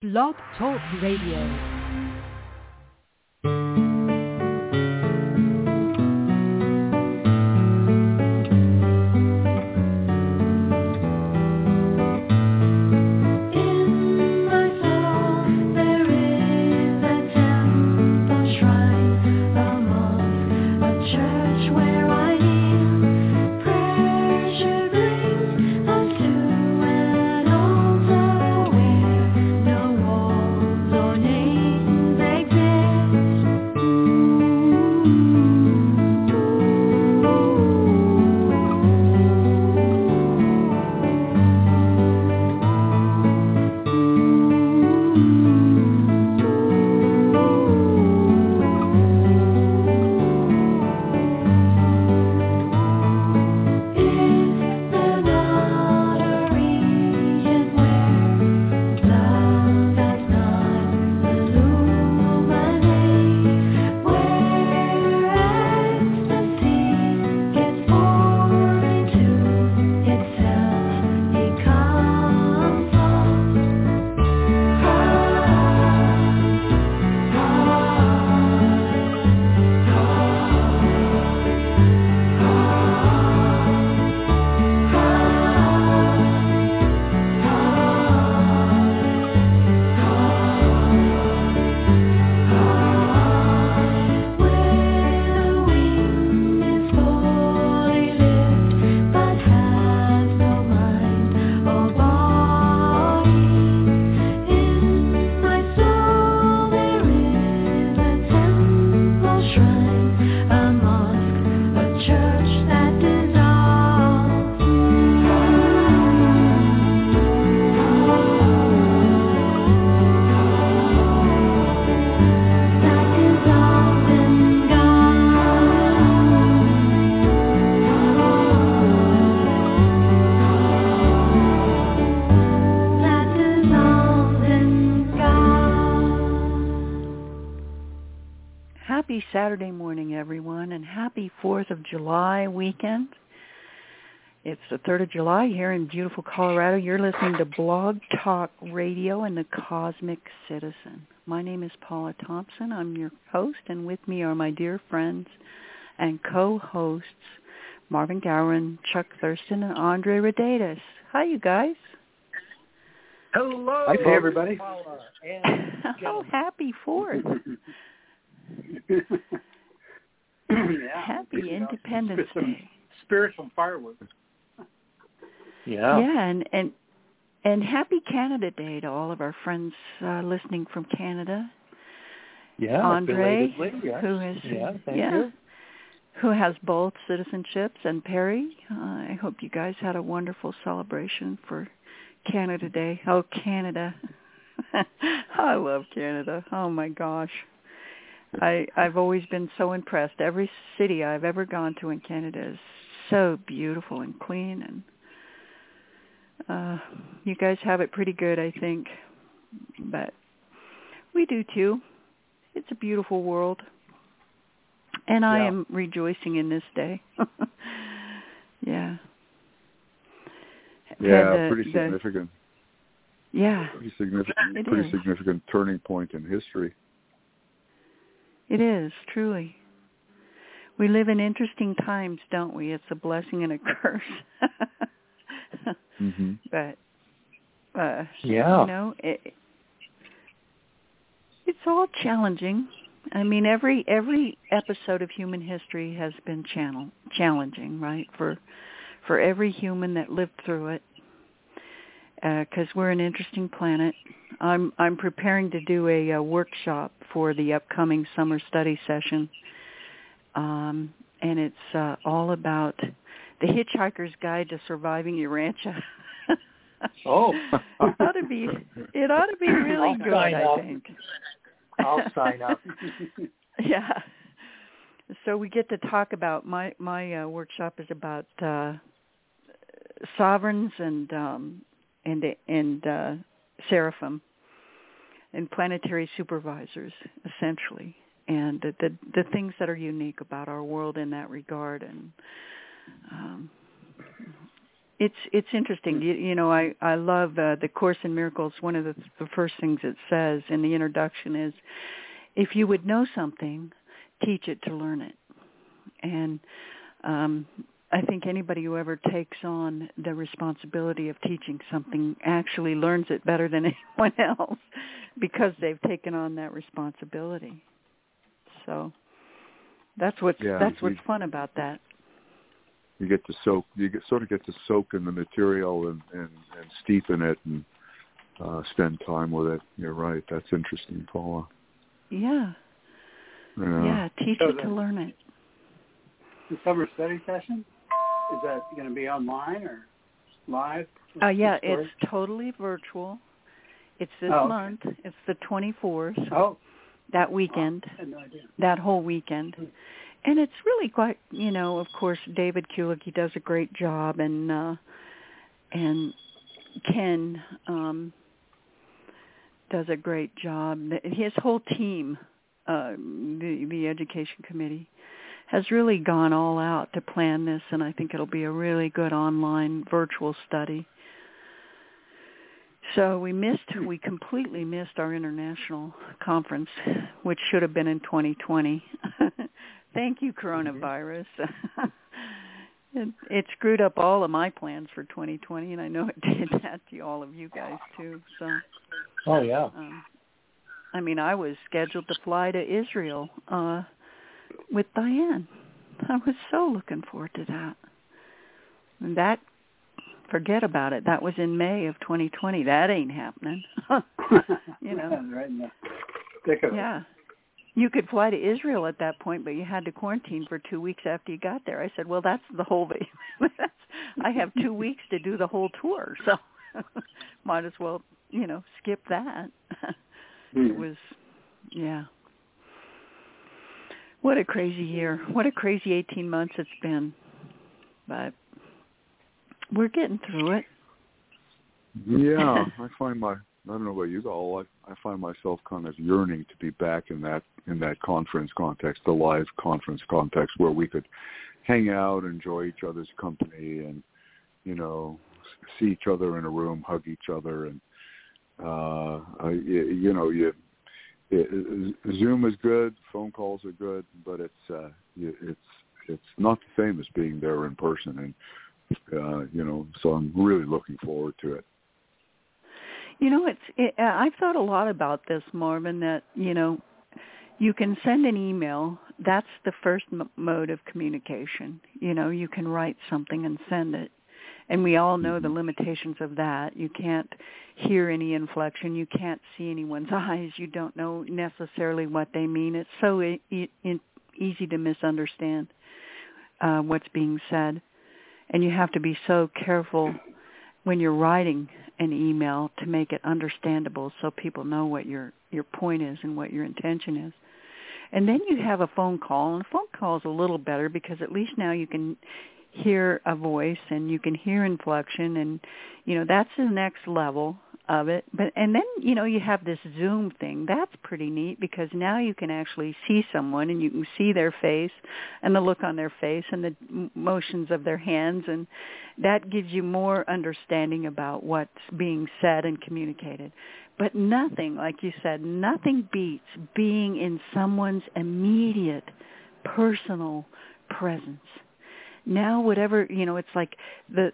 Blog Talk Radio. Saturday morning, everyone, and happy 4th of July weekend. It's the 3rd of July here in beautiful Colorado. You're listening to Blog Talk Radio and the Cosmic Citizen. My name is Paula Thompson. I'm your host, and with me are my dear friends and co-hosts, Marvin Gowan, Chuck Thurston, and Andre Rodatis. Hi, you guys. Hello. Hi, everybody. Paula and oh, happy 4th. Happy Independence Day. Spiritual fireworks. Yeah. Yeah, and happy Canada Day to all of our friends listening from Canada. Yeah, Andre, yes. who is thank you. Who has both citizenships, and Perry. I hope you guys had a wonderful celebration for Canada Day. Oh, Canada. I love Canada. Oh my gosh. I've always been so impressed. Every city I've ever gone to in Canada is so beautiful and clean, and you guys have it pretty good, I think. But we do too. It's a beautiful world, and I am rejoicing in this day. Yeah. Yeah, pretty significant. Yeah. Pretty significant turning point in history. It is, truly. We live in interesting times, don't we? It's a blessing and a curse. Mm-hmm. But, you know, it's all challenging. I mean, every episode of human history has been challenging, right, for every human that lived through it, because we're an interesting planet. I'm preparing to do a workshop for the upcoming summer study session, and it's all about the Hitchhiker's Guide to Surviving Urantia. Oh, it ought to be really good, I think. I'll sign up. Yeah. So we get to talk about my workshop is about sovereigns and seraphim and planetary supervisors, essentially, and the things that are unique about our world in that regard. And It's interesting. You know, I love the Course in Miracles. One of the first things it says in the introduction is, if you would know something, teach it to learn it. And I think anybody who ever takes on the responsibility of teaching something actually learns it better than anyone else because they've taken on that responsibility. So that's what's fun about that. You get to soak. You sort of get to soak in the material and steep in it and spend time with it. You're right. That's interesting, Paula. Yeah. Yeah. Teach it to learn it. The summer study session, is that going to be online or live? Yeah, it's totally virtual. It's this month. It's the 24th. Oh. That weekend. I had no idea. That whole weekend. And it's really quite, you know, of course, David Kulik, he does a great job, and Ken does a great job. His whole team, the education committee, has really gone all out to plan this, and I think it'll be a really good online virtual study. So we completely missed our international conference, which should have been in 2020. Thank you, coronavirus. It screwed up all of my plans for 2020, and I know it did that to all of you guys too. So. Oh yeah. I mean, I was scheduled to fly to Israel with Diane. I was so looking forward to that. And that, forget about it. That was in May of 2020. That ain't happening. You know. Right in the thick of it. Yeah. You could fly to Israel at that point, but you had to quarantine for 2 weeks after you got there. I said, well, that's the whole I have 2 weeks to do the whole tour, so might as well, you know, skip that. It was, yeah. What a crazy year. What a crazy 18 months it's been. But we're getting through it. Yeah, I don't know about you all, I find myself kind of yearning to be back in that conference context, the live conference context, where we could hang out, enjoy each other's company, and, you know, see each other in a room, hug each other, and Zoom is good, phone calls are good, but it's not the same as being there in person, and you know, so I'm really looking forward to it. You know, I've thought a lot about this, Marvin, that, you know, you can send an email. That's the first mode of communication. You know, you can write something and send it. And we all know the limitations of that. You can't hear any inflection. You can't see anyone's eyes. You don't know necessarily what they mean. It's so easy to misunderstand what's being said. And you have to be so careful when you're writing an email to make it understandable so people know what your point is and what your intention is. And then you have a phone call, and a phone call is a little better because at least now you can hear a voice and you can hear inflection, and, you know, that's the next level of it. And then, you know, you have this Zoom thing. That's pretty neat because now you can actually see someone and you can see their face and the look on their face and the motions of their hands, and that gives you more understanding about what's being said and communicated. But nothing, like you said, nothing beats being in someone's immediate personal presence. Now, whatever, you know, it's like the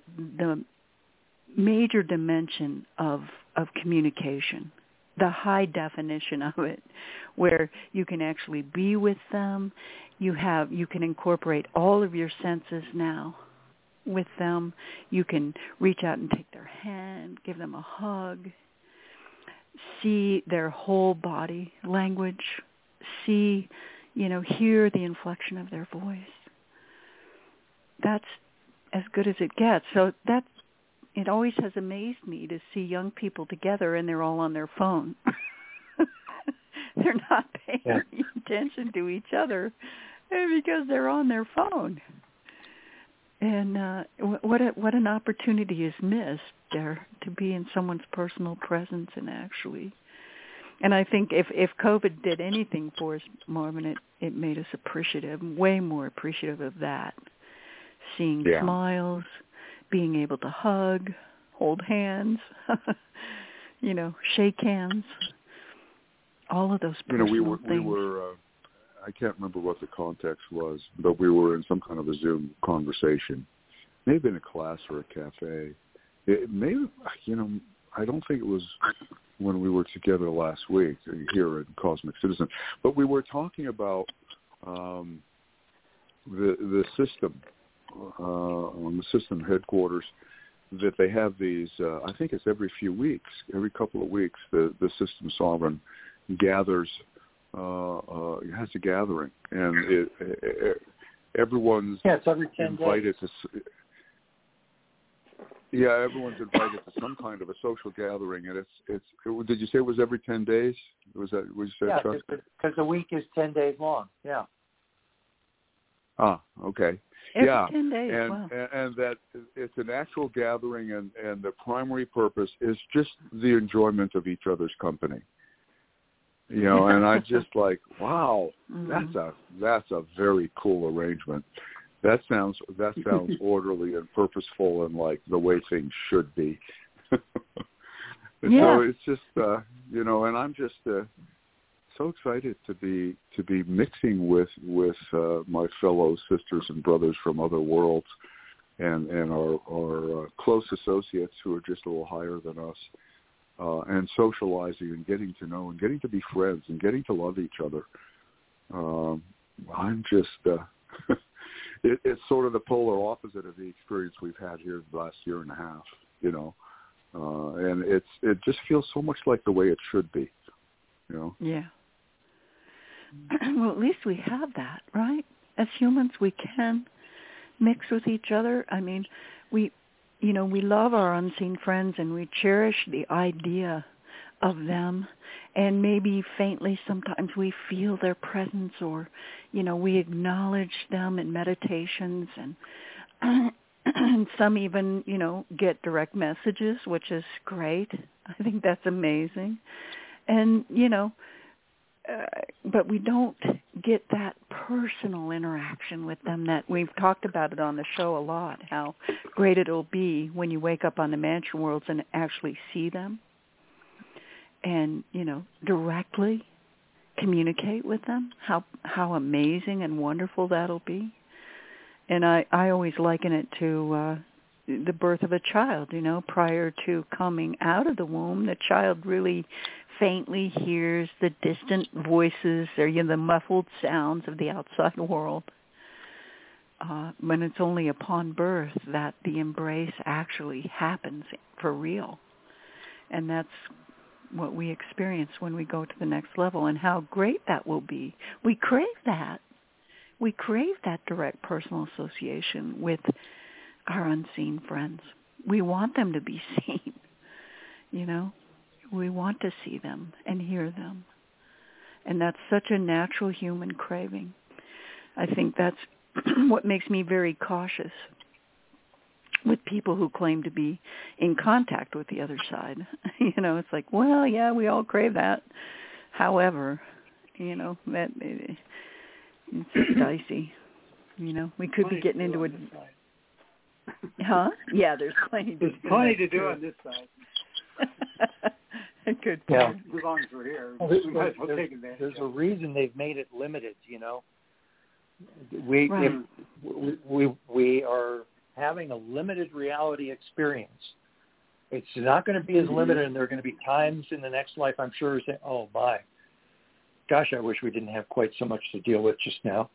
major dimension of communication, the high definition of it, where you can actually be with them. You can incorporate all of your senses now with them. You can reach out and take their hand, give them a hug, see their whole body language, see, you know, hear the inflection of their voice. That's as good as it gets. So it always has amazed me to see young people together and they're all on their phone. They're not paying any attention to each other because they're on their phone. And what an opportunity is missed there to be in someone's personal presence and actually. And I think if COVID did anything for us, Marvin, it made us appreciative, way more appreciative of that. Seeing smiles, being able to hug, hold hands, shake hands, all of those personal things. We were I can't remember what the context was, but we were in some kind of a Zoom conversation. Maybe in a class or a cafe. I don't think it was when we were together last week here at Cosmic Citizen, but we were talking about the system on the system headquarters, that they have these. I think it's every few weeks, every couple of weeks, the system sovereign gathers. It has a gathering, and everyone's it's every 10 invited days. to. Yeah, everyone's invited to some kind of a social gathering, and it's. Did you say it was every 10 days? Was that what you said, Yeah, Chuck? because the week is 10 days long. Yeah. Ah, okay. Every 10 days. And, wow. and that it's an actual gathering, and the primary purpose is just the enjoyment of each other's company. And I just like, wow, that's a very cool arrangement. That sounds orderly and purposeful and like the way things should be. So it's just and I'm just so excited to be mixing with my fellow sisters and brothers from other worlds and our close associates who are just a little higher than us. And socializing and getting to know and getting to be friends and getting to love each other. I'm just, it's sort of the polar opposite of the experience we've had here the last year and a half, and it just feels so much like the way it should be, Yeah. Well, at least we have that, right? As humans, we can mix with each other. I mean, we love our unseen friends, and we cherish the idea of them, and maybe faintly sometimes we feel their presence, or, we acknowledge them in meditations, and some even, get direct messages, which is great. I think that's amazing. And, but we don't get that personal interaction with them that we've talked about it on the show a lot, how great it'll be when you wake up on the Mansion Worlds and actually see them and, directly communicate with them, how amazing and wonderful that'll be. And I always liken it to the birth of a child, prior to coming out of the womb, the child really faintly hears the distant voices or the muffled sounds of the outside world. When it's only upon birth that the embrace actually happens for real. And that's what we experience when we go to the next level, and how great that will be. We crave that. We crave that direct personal association with our unseen friends. We want them to be seen, We want to see them and hear them. And that's such a natural human craving. I think that's what makes me very cautious with people who claim to be in contact with the other side. It's like, well, yeah, we all crave that. However, that it's just dicey. We could be getting into a... Huh? Yeah, there's plenty to do. There's plenty to do on this side. Good. Yeah. As long as we're here, Well, we might as well take advantage. There's a reason they've made it limited, Right. We are having a limited reality experience. It's not going to be as limited, and there are going to be times in the next life, I'm sure, saying, oh, my gosh, I wish we didn't have quite so much to deal with just now.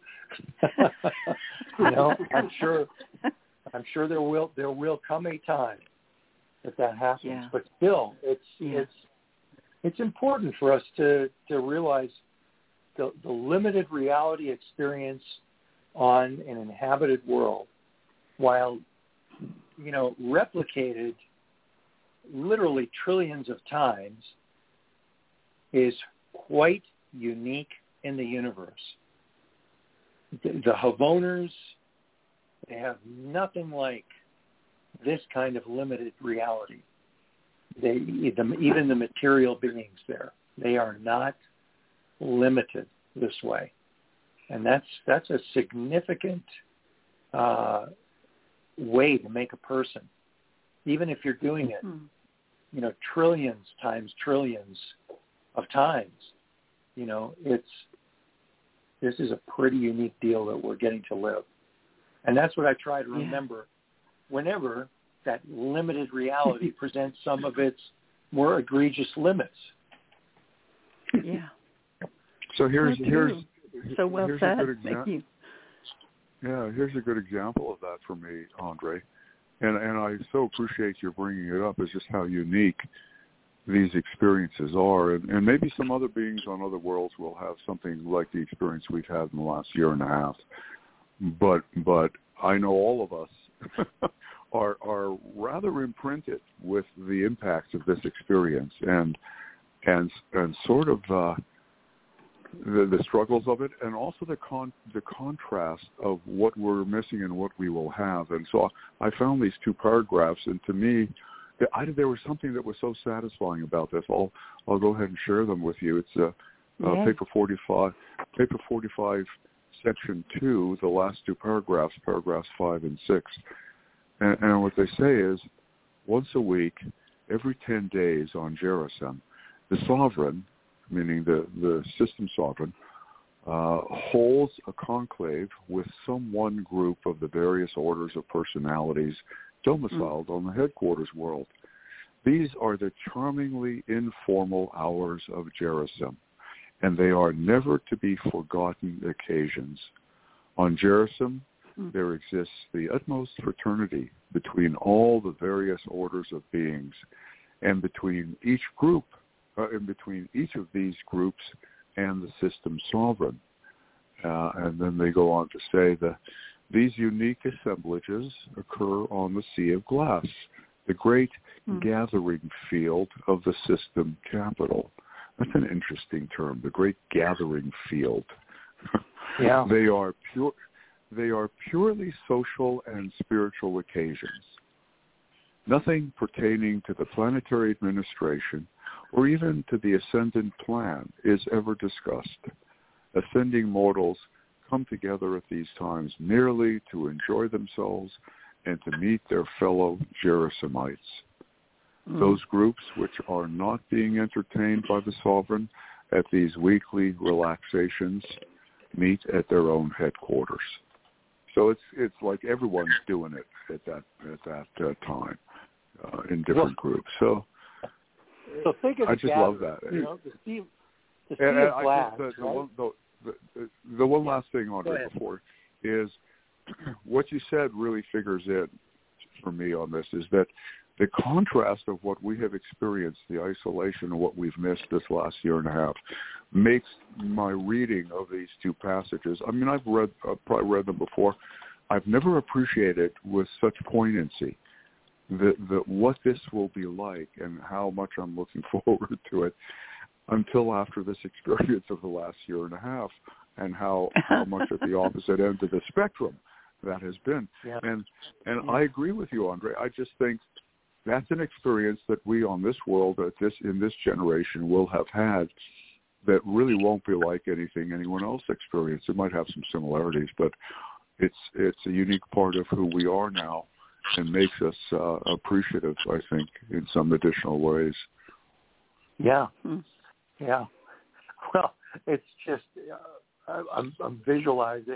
I'm sure there will come a time that happens. Yeah. But still, it's important for us to realize the limited reality experience on an inhabited world, while replicated literally trillions of times, is quite unique in the universe. The Havoners, they have nothing like this kind of limited reality. Even the material beings there, they are not limited this way, and that's a significant way to make a person, even if you're doing it, trillions times trillions of times. This is a pretty unique deal that we're getting to live. And that's what I try to remember whenever that limited reality presents some of its more egregious limits. Yeah. So here's so well here's said. a good Thank you. Yeah, here's a good example of that for me, Andre. And I so appreciate your bringing it up, is just how unique these experiences are. And maybe some other beings on other worlds will have something like the experience we've had in the last year and a half. But I know all of us are rather imprinted with the impacts of this experience and sort of the struggles of it, and also the contrast of what we're missing and what we will have. And so I found these two paragraphs, and to me, there was something that was so satisfying about this. I'll go ahead and share them with you. It's paper 45, section 2, the last two paragraphs 5 and 6. And what they say is, once a week, every 10 days on Gerisem, the sovereign, meaning the system sovereign, holds a conclave with some one group of the various orders of personalities domiciled on the headquarters world. These are the charmingly informal hours of Gerisem, and they are never to be forgotten occasions. On Gerisem, there exists the utmost fraternity between all the various orders of beings, and between each group, in between each of these groups and the system sovereign. And then they go on to say that these unique assemblages occur on the Sea of Glass, the great gathering field of the system capital. That's an interesting term, the great gathering field. Yeah. They are purely social and spiritual occasions. Nothing pertaining to the planetary administration or even to the ascendant plan is ever discussed. Ascending mortals come together at these times merely to enjoy themselves and to meet their fellow Gerisemites. Those groups which are not being entertained by the sovereign at these weekly relaxations meet at their own headquarters. So it's like everyone's doing it at that time in different groups. So think of I just love that. The sea of Glass. The one last thing, Andre, before is what you said really figures in for me on this, is that the contrast of what we have experienced, the isolation of what we've missed this last year and a half, makes my reading of these two passages, I mean, I've probably read them before, I've never appreciated with such poignancy what this will be like and how much I'm looking forward to it until after this experience of the last year and a half, and how much at the opposite end of the spectrum that has been. Yeah. And I agree with you, Andre. I just think that's an experience that we on this world, in this generation, will have had that really won't be like anything anyone else experienced. It might have some similarities, but it's a unique part of who we are now and makes us appreciative, I think, in some additional ways. Yeah. Yeah. Well, it's just, I'm visualizing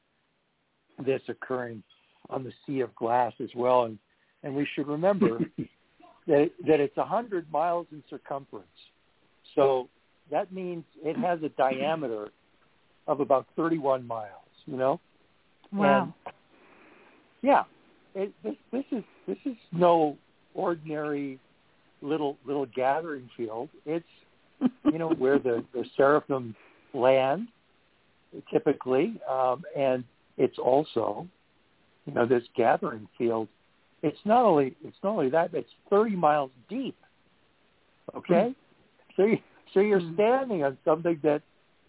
this occurring on the Sea of Glass as well. And we should remember that it's 100 miles in circumference. So that means it has a diameter of about 31 miles, Wow. And, yeah. This is no ordinary little gathering field. It's, where the seraphim land typically, and it's also, this gathering field. It's not only that, it's 30 miles deep. Okay, so you're standing on something that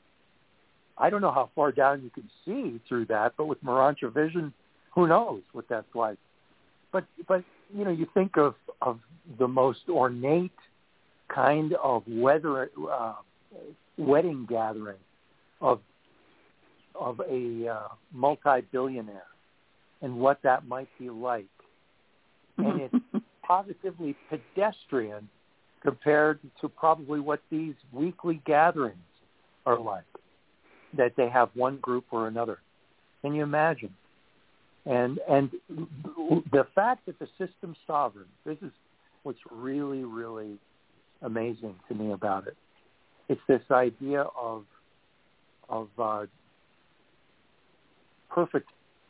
I don't know how far down you can see through that, but with Morancha vision, who knows what that's like. But you think of the most ornate kind of wedding gathering of a multi-billionaire, and what that might be like. And it's positively pedestrian compared to probably what these weekly gatherings are like, that they have one group or another. Can you imagine? And the fact that the system's sovereign, this is what's really, really amazing to me about it. It's this idea of perfect,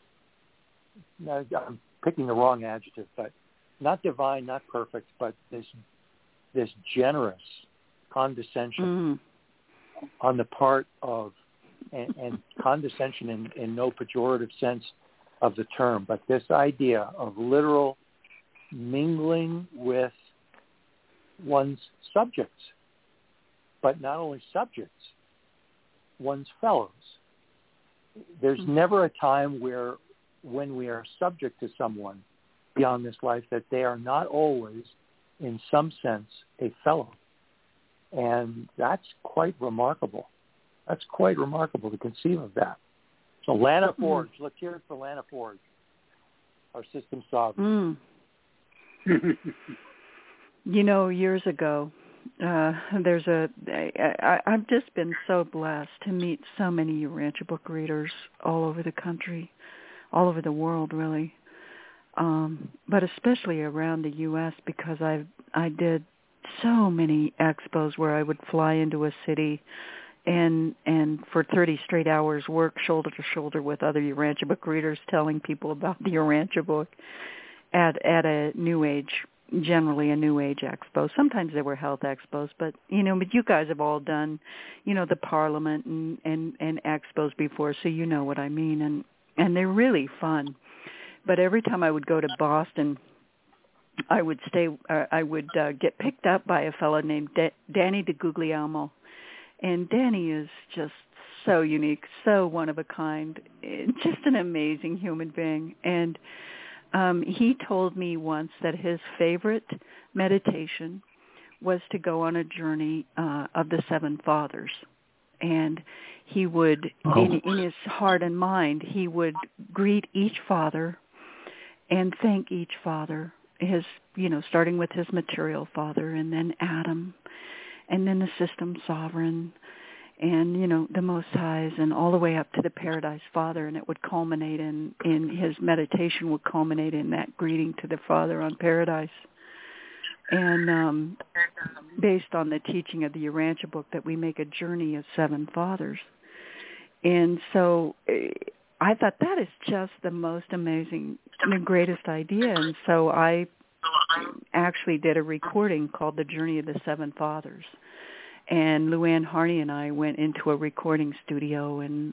I'm picking the wrong adjective, but not divine, not perfect, but this generous condescension on the part of, and condescension in no pejorative sense of the term, but this idea of literal mingling with one's subjects, but not only subjects, one's fellows. There's never a time when we are subject to someone beyond this life that they are not always, in some sense, a fellow. And that's quite remarkable. That's quite remarkable to conceive of that. So Lana Forge, let's hear it for Lana Forge, our system sovereign. You know, years ago, I've just been so blessed to meet so many Urantia book readers all over the country, all over the world, really, but especially around the U.S. because I did so many expos where I would fly into a city and for 30 straight hours work shoulder to shoulder with other Urantia book readers telling people about the Urantia book at a New Age, generally a New Age expo. Sometimes they were health expos, but you guys have all done, the Parliament and expos before, so you know what I mean, and they're really fun. But every time I would go to Boston, I would get picked up by a fellow named Danny DeGuglielmo. And Danny is just so unique, so one of a kind, just an amazing human being. And he told me once that his favorite meditation was to go on a journey of the Seven Fathers. And he would, in his heart and mind, he would greet each father and thank each father, starting with his material father, and then Adam, and then the system sovereign, and, the Most Highs, and all the way up to the Paradise Father, and it would culminate in his meditation would culminate in that greeting to the Father on Paradise. And based on the teaching of the Urantia book, that we make a journey of seven fathers. And so I thought that is just the most amazing, the greatest idea. And so I actually did a recording called The Journey of the Seven Fathers. And Luann Harney and I went into a recording studio, and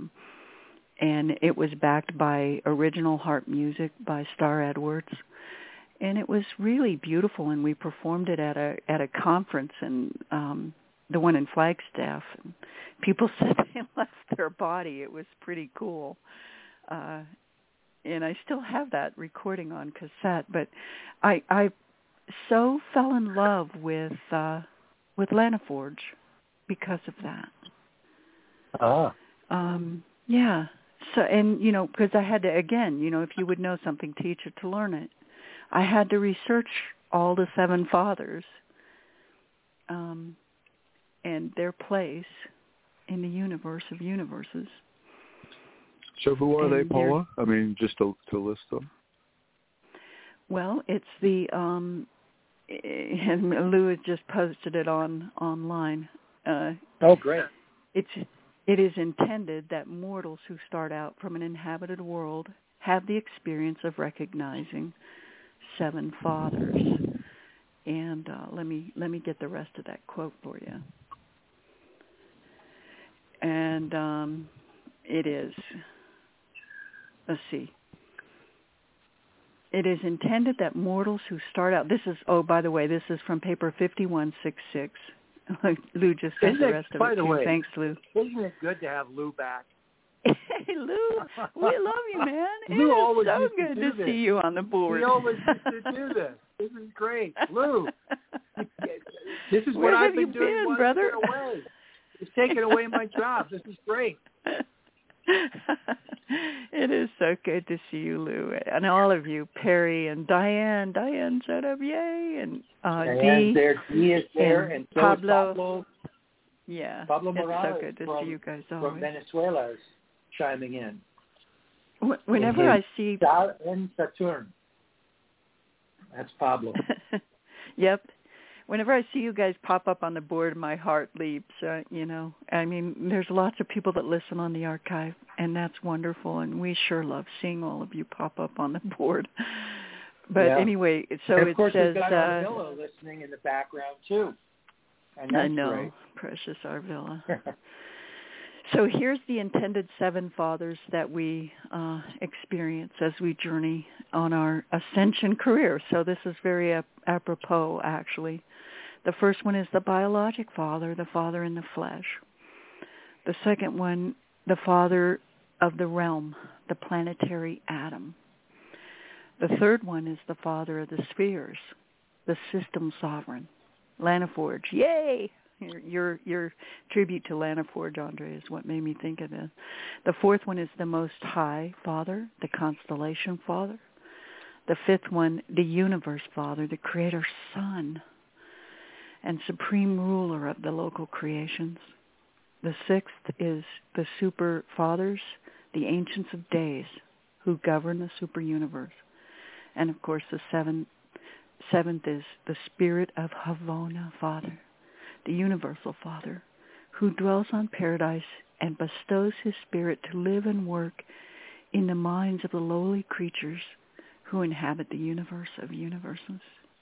it was backed by original harp music by Star Edwards. And it was really beautiful, and we performed it at a conference, and the one in Flagstaff. And people said they left their body. It was pretty cool. And I still have that recording on cassette. But I so fell in love with Lana Forge because of that. Yeah. So, and, because I had to, again, if you would know something, teach it to learn it. I had to research all the seven fathers and their place in the universe of universes. So who are they, Paula? I mean, just to list them. Well, it's the and Lou has just posted it online. Great! It is intended that mortals who start out from an inhabited world have the experience of recognizing seven fathers. And let me get the rest of that quote for you. And it is, let's see. It is intended that mortals who start out, this is, by the way, this is from paper 5166. Lou just got the rest of it. By the way, thanks, Lou. Isn't it good to have Lou back? Hey, Lou, we love you, man. Lou always so used good to to see you on the board. He always used to do this. This is great. Lou, this is Where what I've have been you doing been, while brother? you've been away. It's taken away my job. This is great. It is so good to see you, Lou, and all of you, Perry and Diane. Diane showed up, yay! And Diane's there, Dee is there, and so Pablo. is Pablo. Yeah, Pablo it's Morales so good to see you guys from always. Venezuela is chiming in. Whenever I see in Saturn, that's Pablo. Yep. Whenever I see you guys pop up on the board, my heart leaps. You know, I mean, there's lots of people that listen on the archive, and that's wonderful. And we sure love seeing all of you pop up on the board. But anyway, so and it of course says. We've got Arvilla listening in the background too. And that's I know, great. Precious Arvilla. So here's the intended seven fathers that we experience as we journey on our ascension career. So this is very apropos, actually. The first one is the biologic father, the father in the flesh. The second one, the father of the realm, the planetary atom. The third one is the father of the spheres, the system sovereign, Lana Forge. Yay! Your tribute to Lana Forge, Andre, is what made me think of this. The fourth one is the Most High Father, the Constellation Father. The fifth one, the Universe Father, the Creator Son, and Supreme Ruler of the local creations. The sixth is the Super Fathers, the Ancients of Days, who govern the super universe. And of course, the seventh is the Spirit of Havona Father, the Universal Father, who dwells on paradise and bestows his spirit to live and work in the minds of the lowly creatures who inhabit the universe of universes.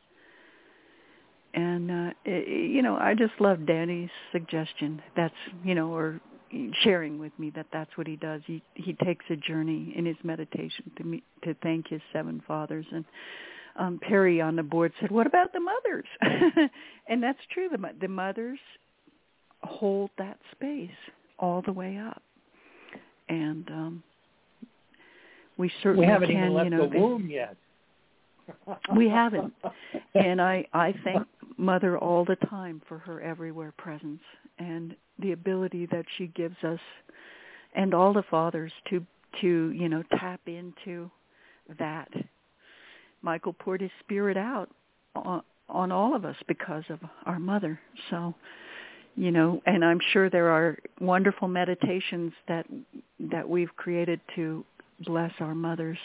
And, I just love Danny's suggestion. That's, or sharing with me that's what he does. He takes a journey in his meditation to thank his seven fathers. And Perry on the board said, what about the mothers? And that's true. The mothers hold that space all the way up. And we certainly haven't can, even left the womb yet. We haven't. And I thank Mother all the time for her everywhere presence and the ability that she gives us and all the fathers to tap into that. Michael poured his spirit out on all of us because of our mother. So, and I'm sure there are wonderful meditations that we've created to bless our mothers,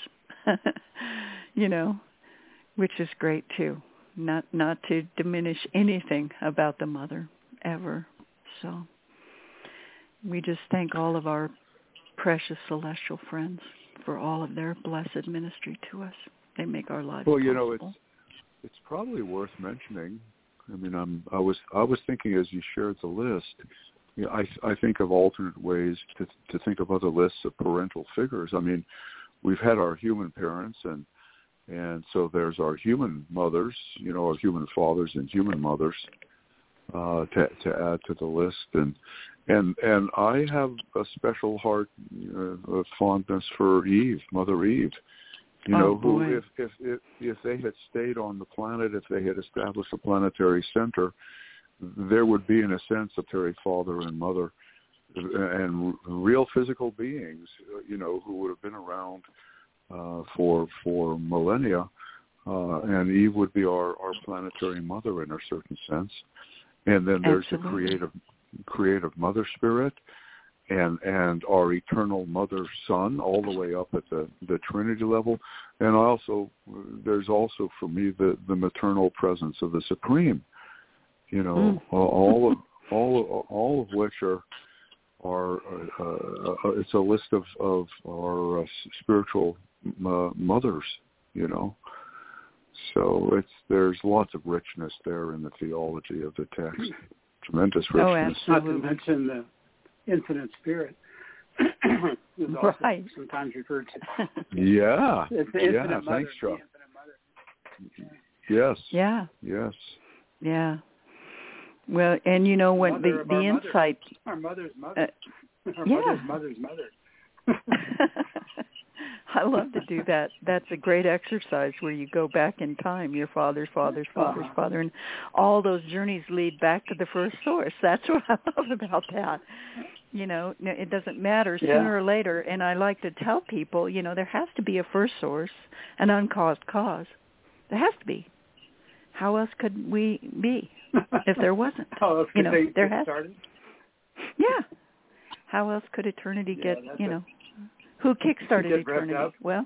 which is great too. Not to diminish anything about the mother ever. So we just thank all of our precious celestial friends for all of their blessed ministry to us. They make our lives possible. It's probably worth mentioning. I mean, I was thinking as you shared the list. I think of alternate ways to think of other lists of parental figures. I mean, we've had our human parents, and so there's our human mothers, our human fathers and human mothers to add to the list. And I have a special heart, a fondness for Eve, Mother Eve. Who, if they had stayed on the planet, if they had established a planetary center, there would be, in a sense, a planetary father and mother, and real physical beings, who would have been around for millennia, and Eve would be our planetary mother in a certain sense. And then there's the creative mother spirit, and our eternal mother son, all the way up at the Trinity level. And there's also for me the maternal presence of the Supreme, all of which are it's a list of our spiritual mothers, So there's lots of richness there in the theology of the text. Tremendous richness. Oh, absolutely. Not to mention the infinite spirit is also sometimes referred to. Yeah. It's the infinite mother. Thanks, Chuck. Yes. Yeah. Yes. Yeah. Well, and what the insight. Our mother's mother. Our mother's mother's mother. I love to do that. That's a great exercise where you go back in time, your father's father, and all those journeys lead back to the first source. That's what I love about that. You know, it doesn't matter sooner or later, and I like to tell people, you know, there has to be a first source, an uncaused cause. There has to be. How else could we be if there wasn't? How else you could know, they there get has. started? Yeah. How else could eternity get, you know, who kickstarted eternity? Well,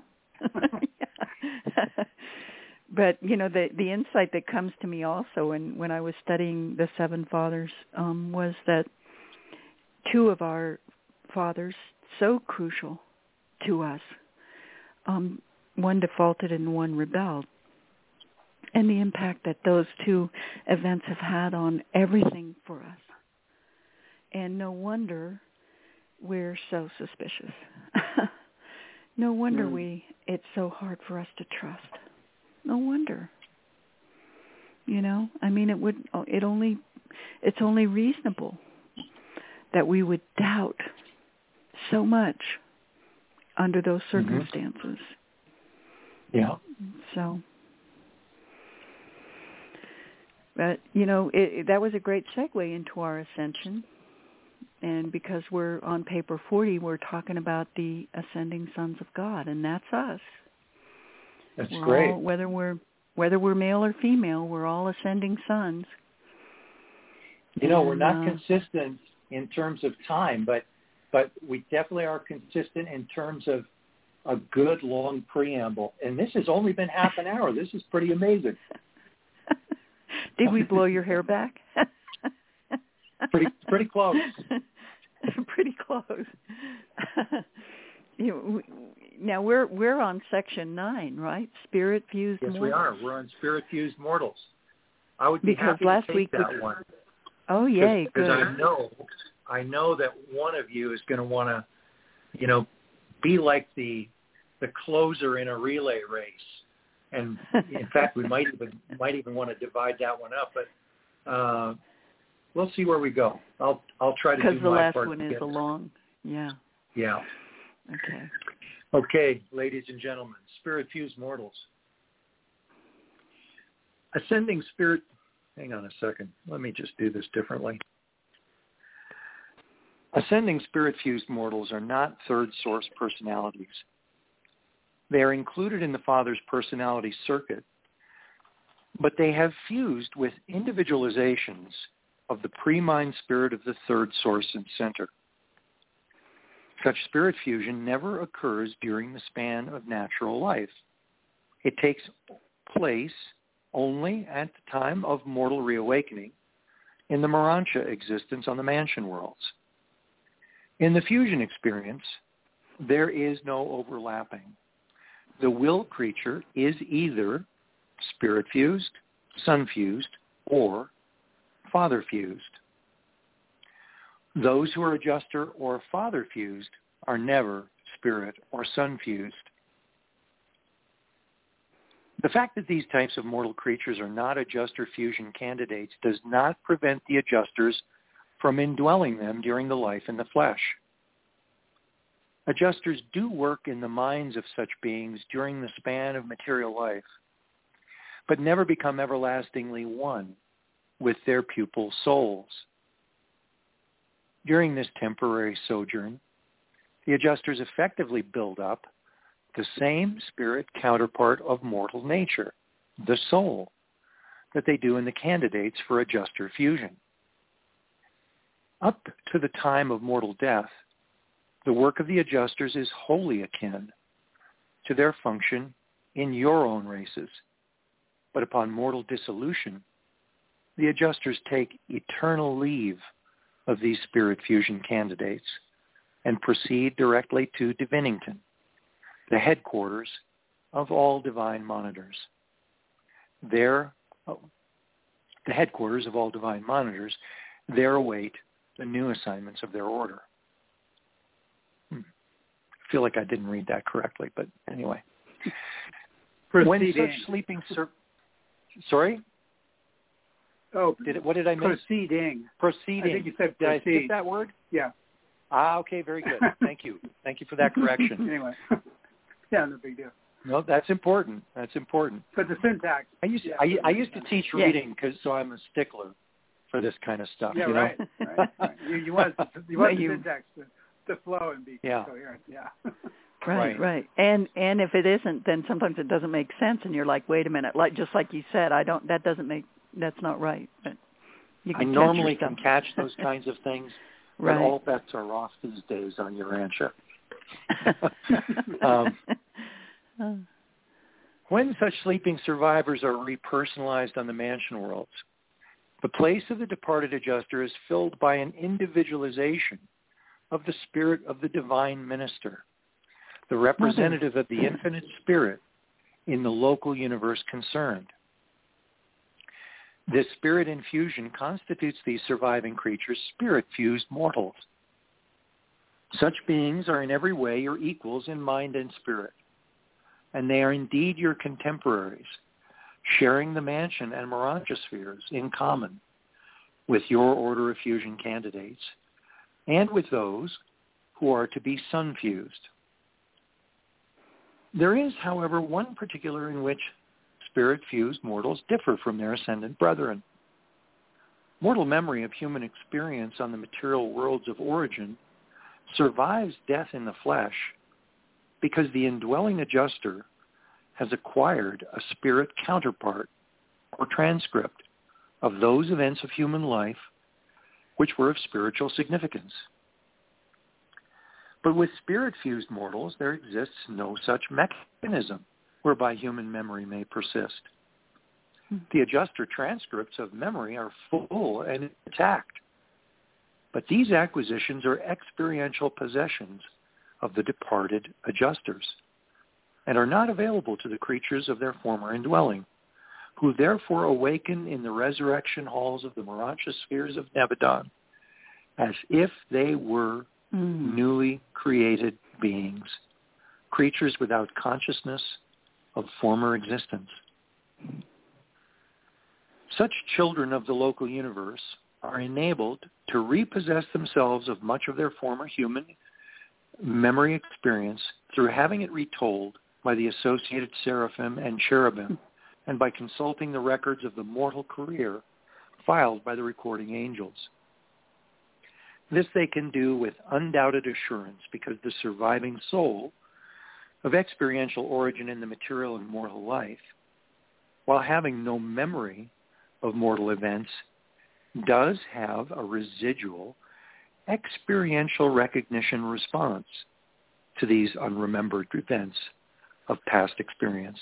but, you know, the insight that comes to me also when I was studying the Seven Fathers was that two of our fathers, so crucial to us, one defaulted and one rebelled, and the impact that those two events have had on everything for us. And no wonder we're so suspicious. No wonder it's so hard for us to trust. No wonder. You know, I mean, it's only reasonable that we would doubt so much under those circumstances. Yeah. So, but, you know, that was a great segue into our ascension. And because we're on paper 40, we're talking about the ascending sons of God, and that's us. That's great. Whether we're male or female, we're all ascending sons. You know, we're not consistent in terms of time, but we definitely are consistent in terms of a good long preamble. And this has only been half an hour. This is pretty amazing. Did we blow your hair back? Pretty close. Pretty close. Now we're on section 9, right? Spirit fused. Yes, mortals. we are. We're on spirit fused mortals. I would be because happy last to take week that one. Oh yay, good. Because I know that one of you is going to want to, you know, be like the closer in a relay race. And in fact, we might even want to divide that one up. But we'll see where we go. I'll try to do my part. Because the last one is a long, yeah. Yeah. Okay. Okay, ladies and gentlemen, spirit-fused mortals. Ascending spirit, hang on a second. Let me just do this differently. Ascending spirit-fused mortals are not third source personalities. They are included in the Father's personality circuit, but they have fused with individualizations of the pre-mind spirit of the third source and center. Such spirit fusion never occurs during the span of natural life. It takes place only at the time of mortal reawakening in the Morancha existence on the mansion worlds. In the fusion experience, there is no overlapping. The will creature is either spirit fused, sun fused, or father fused. Those who are adjuster or father fused are never spirit or sun fused. The fact that these types of mortal creatures are not adjuster fusion candidates does not prevent the adjusters from indwelling them during the life in the flesh. Adjusters do work in the minds of such beings during the span of material life, but never become everlastingly one with their pupil souls. During this temporary sojourn, the adjusters effectively build up the same spirit counterpart of mortal nature, the soul, that they do in the candidates for adjuster fusion. Up to the time of mortal death, the work of the adjusters is wholly akin to their function in your own races. But upon mortal dissolution, the adjusters take eternal leave of these spirit fusion candidates and proceed directly to Divinington, the headquarters of all divine monitors. There await the new assignments of their order. I feel like I didn't read that correctly, but anyway. Proceeding. When such sleeping... Sorry? Oh, what did I miss? Proceeding. Proceeding. I think you said did proceed. I skip that word? Yeah. Okay, very good. Thank you. Thank you for that correction. Anyway. Yeah, no big deal. No, that's important. That's important. But the syntax. I used to teach reading so I'm a stickler for this kind of stuff. Yeah, you right. know? Right. You want the syntax to flow and be coherent. Yeah. Right. And if it isn't, then sometimes it doesn't make sense, and you're like, wait a minute, just like you said, that's not right. But I normally can catch those kinds of things, right. but all bets are off these days on Urantia. When such sleeping survivors are repersonalized on the mansion worlds, the place of the departed adjuster is filled by an individualization of the spirit of the divine minister, the representative of the infinite spirit in the local universe concerned. This spirit infusion constitutes these surviving creatures spirit-fused mortals. Such beings are in every way your equals in mind and spirit, and they are indeed your contemporaries, sharing the mansion and Morontia spheres in common with your order of fusion candidates and with those who are to be sun-fused. There is, however, one particular in which spirit-fused mortals differ from their ascendant brethren. Mortal memory of human experience on the material worlds of origin survives death in the flesh because the indwelling adjuster has acquired a spirit counterpart or transcript of those events of human life which were of spiritual significance. But with spirit-fused mortals, there exists no such mechanism whereby human memory may persist. The adjuster transcripts of memory are full and intact, but these acquisitions are experiential possessions of the departed adjusters and are not available to the creatures of their former indwelling, who therefore awaken in the resurrection halls of the Morontia spheres of Nebadon as if they were newly created beings, creatures without consciousness of former existence. Such children of the local universe are enabled to repossess themselves of much of their former human memory experience through having it retold by the associated seraphim and cherubim and by consulting the records of the mortal career filed by the recording angels. This they can do with undoubted assurance because the surviving soul of experiential origin in the material and mortal life, while having no memory of mortal events, does have a residual experiential recognition response to these unremembered events of past experience.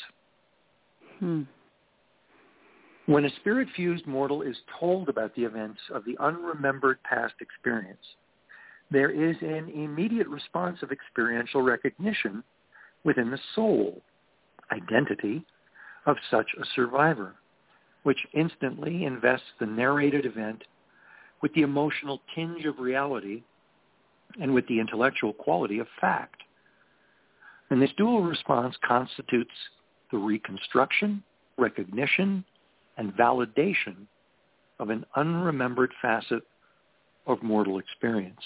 When a spirit-fused mortal is told about the events of the unremembered past experience, there is an immediate response of experiential recognition within the soul identity of such a survivor, which instantly invests the narrated event with the emotional tinge of reality and with the intellectual quality of fact. And this dual response constitutes the reconstruction, recognition, and validation of an unremembered facet of mortal experience.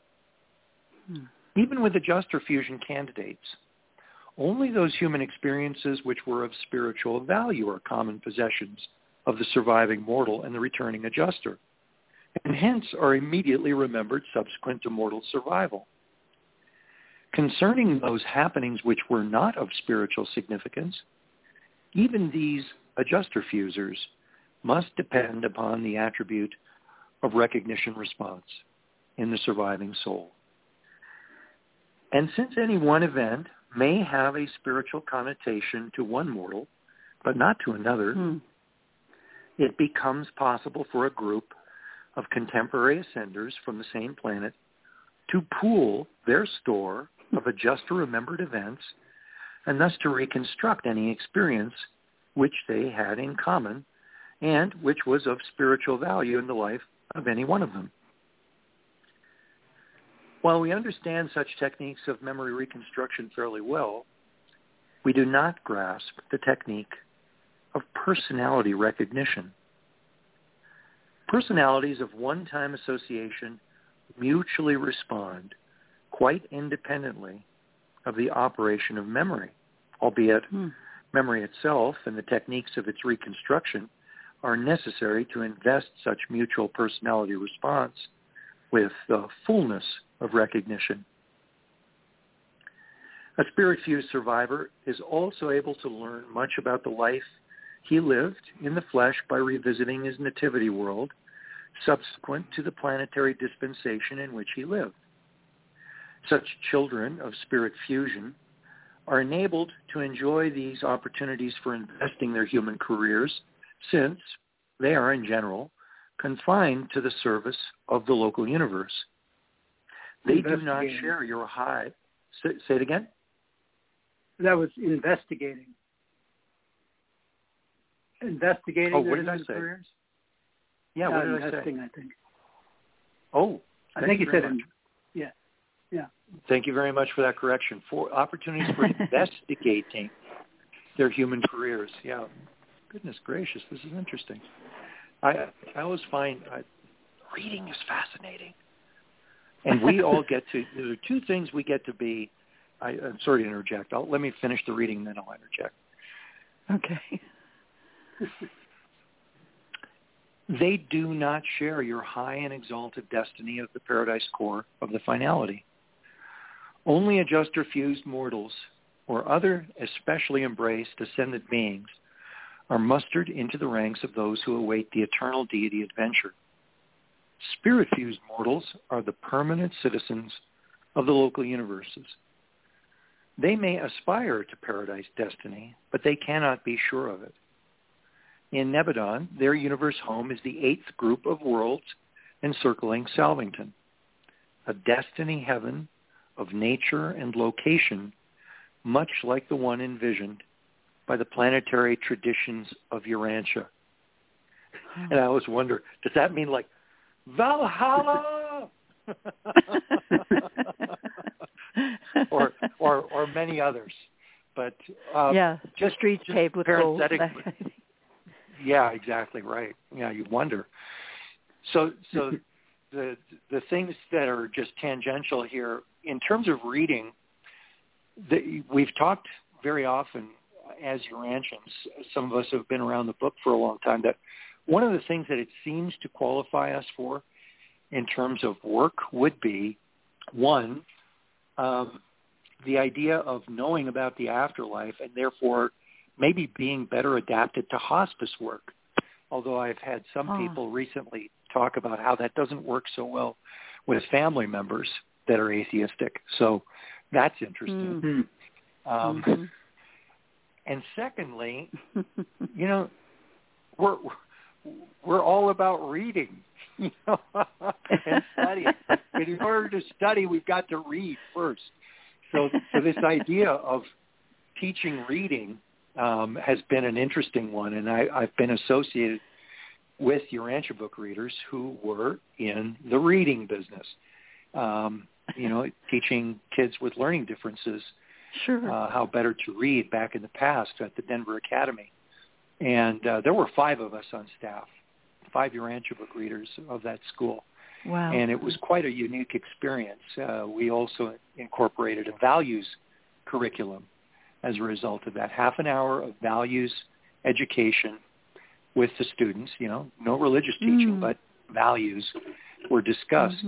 Even with adjuster fusion candidates, only those human experiences which were of spiritual value are common possessions of the surviving mortal and the returning adjuster, and hence are immediately remembered subsequent to mortal survival. Concerning those happenings which were not of spiritual significance, even these adjuster fusers must depend upon the attribute of recognition response in the surviving soul. And since any one event may have a spiritual connotation to one mortal, but not to another, it becomes possible for a group of contemporary ascenders from the same planet to pool their store of adjuster-remembered events and thus to reconstruct any experience which they had in common and which was of spiritual value in the life of any one of them. While we understand such techniques of memory reconstruction fairly well, we do not grasp the technique of personality recognition. Personalities of one-time association mutually respond quite independently of the operation of memory, albeit memory itself and the techniques of its reconstruction are necessary to invest such mutual personality response with the fullness of recognition. A spirit-fused survivor is also able to learn much about the life he lived in the flesh by revisiting his nativity world subsequent to the planetary dispensation in which he lived. Such children of spirit fusion are enabled to enjoy these opportunities for investing their human careers since they are, in general, confined to the service of the local universe. They do not share your high... Say it again? That was investigating. Investigating what their did I human say? careers? Yeah, what did investing, I say? I think. Oh, I think you said, much. Yeah. Thank you very much for that correction. For opportunities for investigating their human careers. Yeah. Goodness gracious, this is interesting. I always find reading is fascinating. And we all get to, there are two things we get to be, I'm sorry to interject. Let me finish the reading, then I'll interject. Okay. They do not share your high and exalted destiny of the paradise core of the finality. Only adjuster-fused mortals or other especially embraced ascended beings are mustered into the ranks of those who await the eternal deity adventure. Spirit-fused mortals are the permanent citizens of the local universes. They may aspire to paradise destiny, but they cannot be sure of it. In Nebadon, their universe home is the 8th group of worlds encircling Salvington, a destiny heaven of nature and location, much like the one envisioned by the planetary traditions of Urantia. And I always wonder, does that mean like Valhalla? or many others. But just streets paved with gold. Yeah, exactly right. Yeah, you wonder. So the things that are just tangential here, in terms of reading, we've talked very often as Urantians, some of us have been around the book for a long time, that one of the things that it seems to qualify us for in terms of work would be, one, the idea of knowing about the afterlife and therefore maybe being better adapted to hospice work. Although I've had some people recently talk about how that doesn't work so well with family members that are atheistic. So that's interesting. Mm-hmm. And secondly, you know, we're all about reading, you know, and studying. And in order to study, we've got to read first. So this idea of teaching reading has been an interesting one, and I've been associated with Urantia book readers who were in the reading business, you know, teaching kids with learning differences how better to read back in the past at the Denver Academy. And there were 5 of us on staff, 5 Urantia book readers of that school. Wow. And it was quite a unique experience. We also incorporated a values curriculum as a result of that. Half an hour of values education with the students, you know, no religious teaching, but values were discussed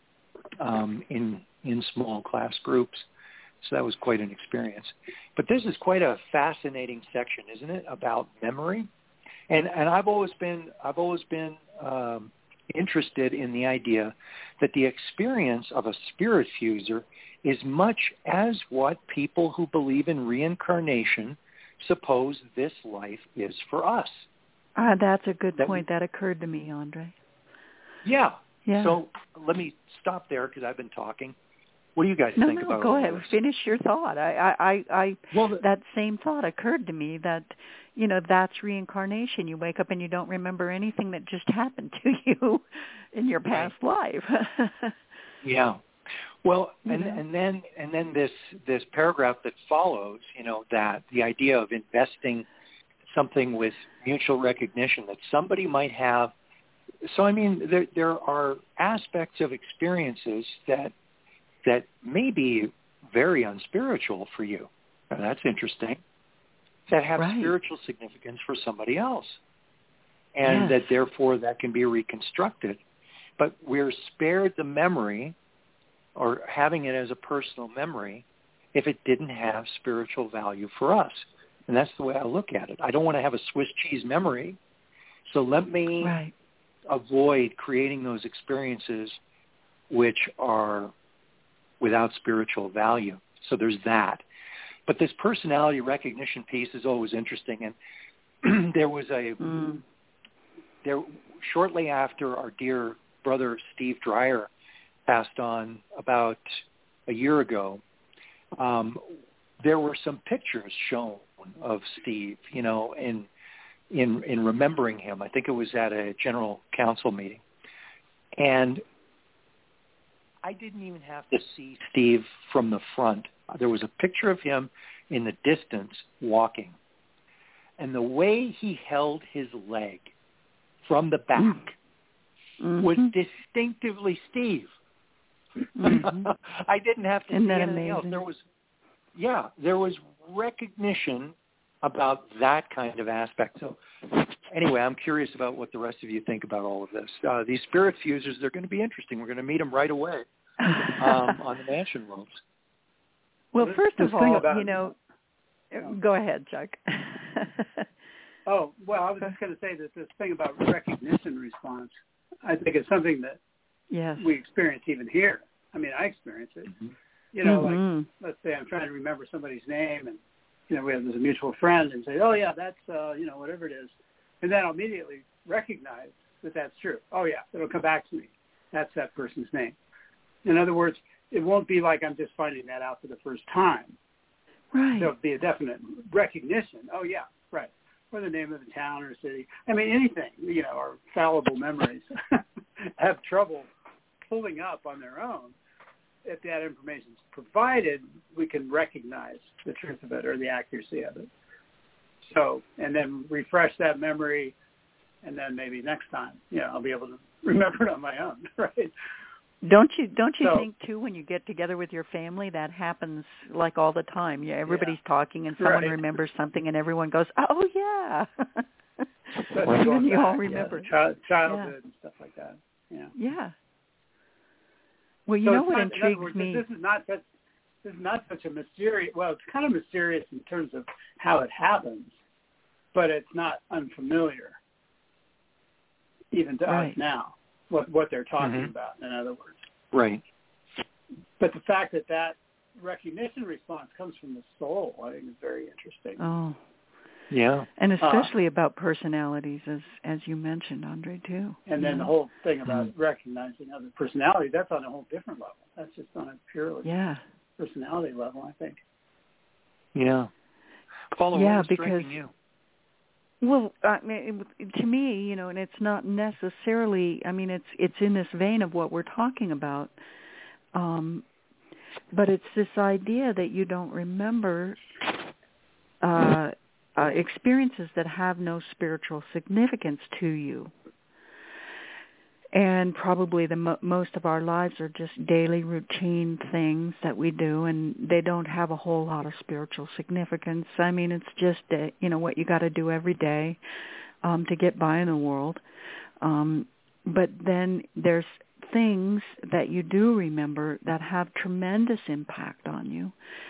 in small class groups. So that was quite an experience. But this is quite a fascinating section, isn't it, about memory? And I've always been interested in the idea that the experience of a spirit fuser is much as what people who believe in reincarnation suppose this life is for us. That's a good point. That occurred to me, Andre. Yeah. Yeah. So let me stop there because I've been talking. What do you guys think about go all ahead. this? Finish your thought. That same thought occurred to me that, you know, that's reincarnation. You wake up and you don't remember anything that just happened to you in your past life. Yeah. Well, and then this paragraph that follows, you know, that the idea of investing something with mutual recognition that somebody might have. So, I mean, there are aspects of experiences that maybe very unspiritual for you. Now, that's interesting. That have spiritual significance for somebody else. And that therefore that can be reconstructed. But we're spared the memory or having it as a personal memory if it didn't have spiritual value for us. And that's the way I look at it. I don't want to have a Swiss cheese memory, so let me avoid creating those experiences which are without spiritual value. So there's that. But this personality recognition piece is always interesting. And there was shortly after our dear brother Steve Dreyer passed on about a year ago, there were some pictures shown of Steve, you know, in remembering him. I think it was at a general council meeting. And I didn't even have to see Steve from the front. There was a picture of him in the distance walking. And the way he held his leg from the back was distinctively Steve. I didn't have to see anything else. There was recognition about that kind of aspect. So anyway, I'm curious about what the rest of you think about all of this. These spirit fusers, they're going to be interesting. We're going to meet them right away on the Mansion Worlds. Well, first of all, you know, go ahead, Chuck. Oh, well, I was just going to say that this thing about recognition response, I think it's something that we experience even here. I mean, I experience it. You know, like, let's say I'm trying to remember somebody's name, and, you know, we have this mutual friend, and say, oh, yeah, that's, you know, whatever it is. And then I'll immediately recognize that that's true. Oh, yeah, it'll come back to me. That's that person's name. In other words, it won't be like I'm just finding that out for the first time. Right. There'll be a definite recognition. Oh, yeah, right. Or the name of the town or city. I mean, anything, you know, our fallible memories have trouble pulling up on their own. If that information is provided, we can recognize the truth of it or the accuracy of it. So, and then refresh that memory, and then maybe next time, you know, I'll be able to remember it on my own, right? Don't you think too, when you get together with your family, that happens like all the time? Yeah, everybody's talking and someone remembers something and everyone goes, "Oh yeah." And you all remember childhood and stuff like that. Yeah. Yeah. Well, you know what intrigues me. This is not such a mysterious. Well, it's kind of mysterious in terms of how it happens, but it's not unfamiliar, even to us now. What they're talking about, in other words. Right. But the fact that that recognition response comes from the soul, I think is very interesting. Oh. Yeah. And especially about personalities, as you mentioned, Andre, too. And then the whole thing about recognizing other personalities, that's on a whole different level. That's just on a purely personality level, I think. Yeah. Paula, what was striking you? Well, I mean, to me, you know, and it's not necessarily, I mean, it's in this vein of what we're talking about, but it's this idea that you don't remember experiences that have no spiritual significance to you. And probably most of our lives are just daily routine things that we do, and they don't have a whole lot of spiritual significance. I mean, it's just, you know, what you got to do every day to get by in the world. But then there's things that you do remember that have tremendous impact on you.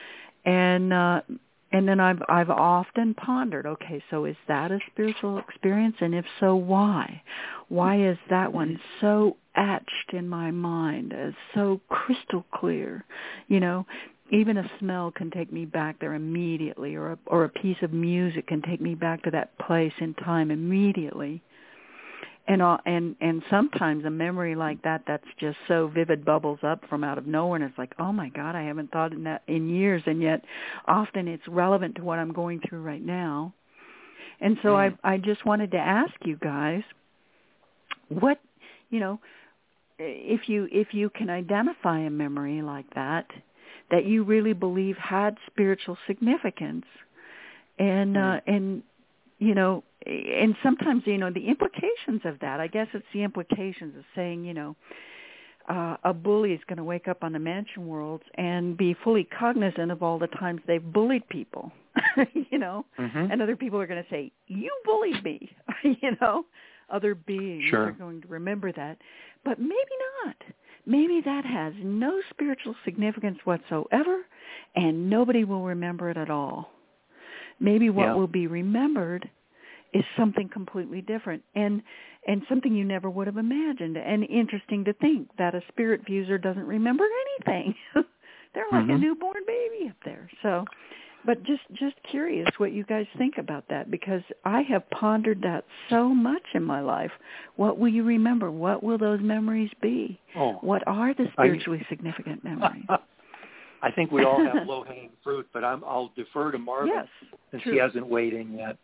And then I've often pondered, okay, so is that a spiritual experience? And if so, why? Why is that one so etched in my mind as so crystal clear? You know, even a smell can take me back there immediately, or a piece of music can take me back to that place in time immediately. And sometimes a memory like that that's just so vivid bubbles up from out of nowhere, and it's like, oh my God, I haven't thought in that in years, and yet often it's relevant to what I'm going through right now. And so I just wanted to ask you guys, what, you know, if you can identify a memory like that you really believe had spiritual significance, and you know, and sometimes, you know, the implications of that, I guess it's the implications of saying, you know, a bully is going to wake up on the Mansion Worlds and be fully cognizant of all the times they've bullied people, you know, and other people are going to say, you bullied me, you know. Other beings are going to remember that. But maybe not. Maybe that has no spiritual significance whatsoever, and nobody will remember it at all. Maybe what will be remembered is something completely different and something you never would have imagined. And interesting to think that a spirit fuser doesn't remember anything. They're like a newborn baby up there. So, but just curious what you guys think about that, because I have pondered that so much in my life. What will you remember? What will those memories be? What are the spiritually significant memories? I think we all have low-hanging fruit, but I'll defer to Marvin since he hasn't weighed in yet.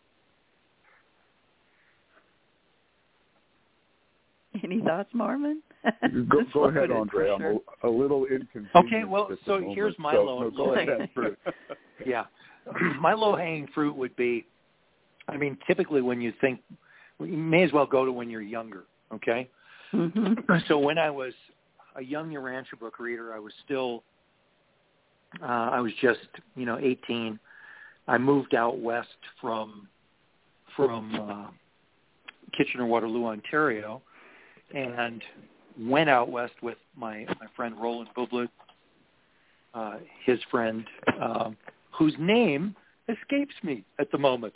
Any thoughts, Marvin? Go ahead, Andre. I'm a little inconvenienced. Okay, well, so here's my low-hanging fruit. Yeah. My low-hanging fruit would be, I mean, typically when you think, you may as well go to when you're younger, okay? So when I was a young Urantia book reader, I was still, I was just, 18. I moved out west from Kitchener-Waterloo, Ontario, and went out west with my friend Roland Bublut, his friend, whose name escapes me at the moment,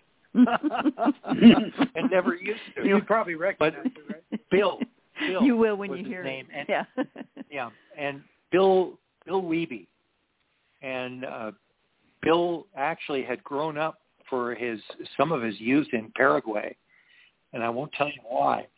and never used to. You probably recognize it, right? Bill. You will when you hear name. it. And, yeah, and Bill Wiebe. And Bill actually had grown up for some of his youth in Paraguay, and I won't tell you why.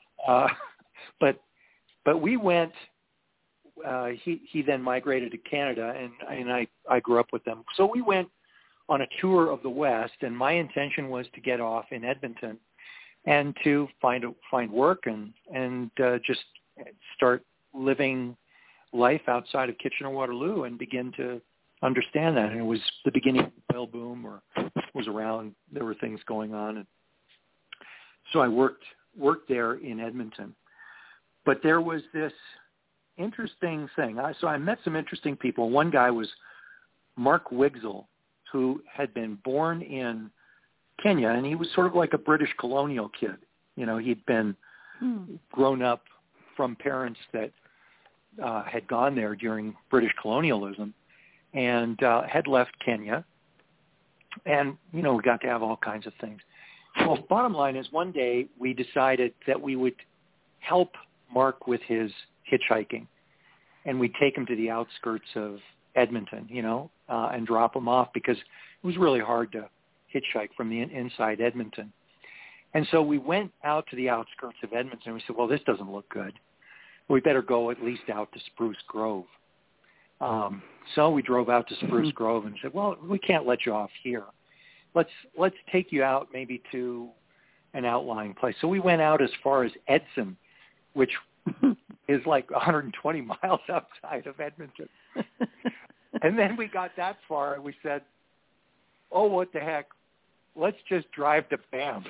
But we went. He then migrated to Canada, and I grew up with them. So we went on a tour of the West, and my intention was to get off in Edmonton and to find work and just start living life outside of Kitchener-Waterloo and begin to understand that. And it was the beginning of the oil boom, or was around. There were things going on, and so I worked there in Edmonton. But there was this interesting thing. So I met some interesting people. One guy was Mark Wigsell, who had been born in Kenya, and he was sort of like a British colonial kid. He'd been grown up from parents that had gone there during British colonialism, and had left Kenya. And, we got to have all kinds of things. Well, bottom line is, one day we decided that we would help Mark with his hitchhiking, and we'd take him to the outskirts of Edmonton, and drop him off, because it was really hard to hitchhike from the inside Edmonton. And so we went out to the outskirts of Edmonton. We said, well, this doesn't look good. We better go at least out to Spruce Grove. So we drove out to Spruce Grove and said, well, we can't let you off here. Let's take you out maybe to an outlying place. So we went out as far as Edson, which is like 120 miles outside of Edmonton. And then we got that far and we said, oh, what the heck? Let's just drive to Banff.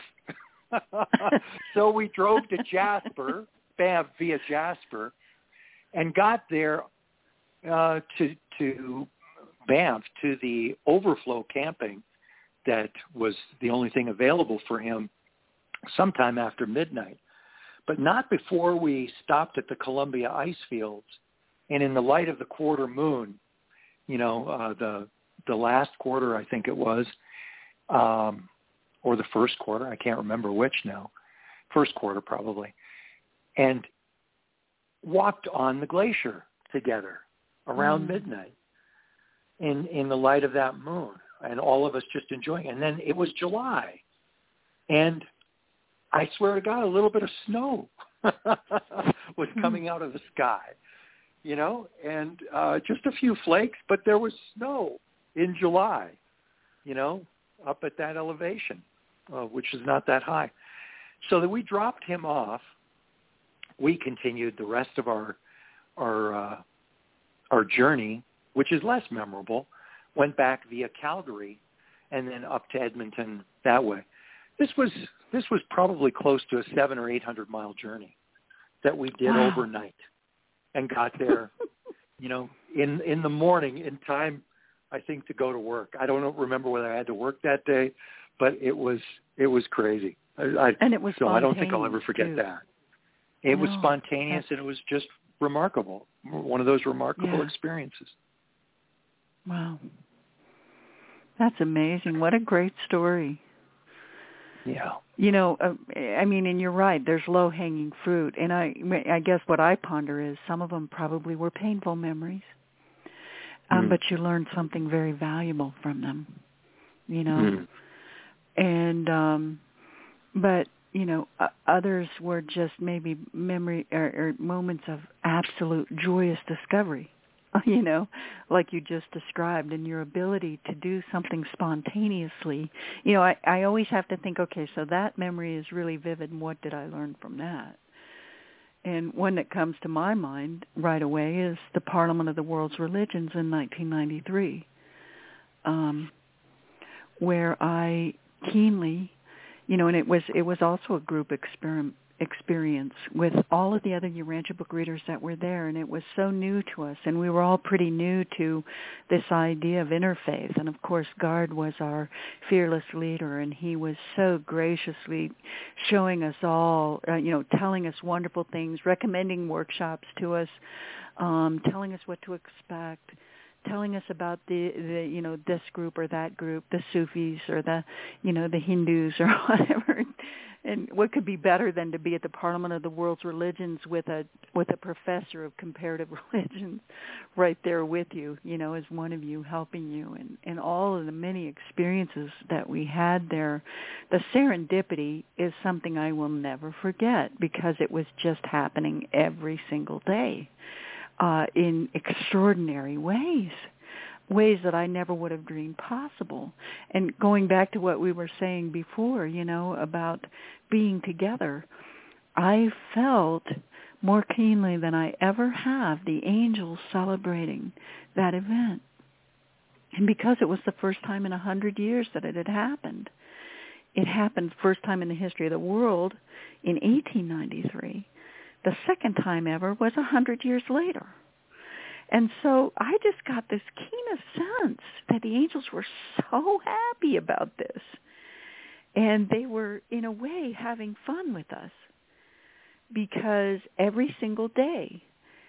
So we drove to Jasper, Banff via Jasper, and got there to Banff, to the overflow camping that was the only thing available for him sometime after midnight. But not before we stopped at the Columbia ice fields, and in the light of the quarter moon, the last quarter, I think it was, or the first quarter, I can't remember which now, first quarter probably, and walked on the glacier together around midnight in the light of that moon, and all of us just enjoying it. And then it was July, and I swear to God, a little bit of snow was coming out of the sky, and just a few flakes, but there was snow in July, up at that elevation, which is not that high. So that we dropped him off. We continued the rest of our journey, which is less memorable, went back via Calgary and then up to Edmonton that way. This was probably close to a 700 or 800 mile journey that we did overnight. and got there, in the morning in time, I think, to go to work. I don't remember whether I had to work that day, but it was crazy. And it was so I don't think I'll ever forget that. It was spontaneous, and it was just remarkable. One of those remarkable experiences. Wow. That's amazing. What a great story. Yeah. And you're right. There's low-hanging fruit. And I guess what I ponder is some of them probably were painful memories. But you learned something very valuable from them, And, but, others were just maybe memory or moments of absolute joyous discovery, like you just described, and your ability to do something spontaneously. I always have to think, okay, so that memory is really vivid, and what did I learn from that? And one that comes to my mind right away is the Parliament of the World's Religions in 1993, where I keenly, and it was also a group experience with all of the other Urantia book readers that were there, and it was so new to us, and we were all pretty new to this idea of interfaith. And of course, Gard was our fearless leader, and he was so graciously showing us all, telling us wonderful things, recommending workshops to us, telling us what to expect, telling us about the this group or that group, the Sufis or the Hindus or whatever. And what could be better than to be at the Parliament of the World's Religions with a professor of comparative religions right there with you, as one of you, helping you, and all of the many experiences that we had there. The serendipity is something I will never forget, because it was just happening every single day in extraordinary ways that I never would have dreamed possible. And going back to what we were saying before, about being together, I felt more keenly than I ever have the angels celebrating that event. And because it was the first time in 100 years that it had happened. It happened first time in the history of the world in 1893. The second time ever was 100 years later. And so I just got this keenest sense that the angels were so happy about this. And they were, in a way, having fun with us. Because every single day,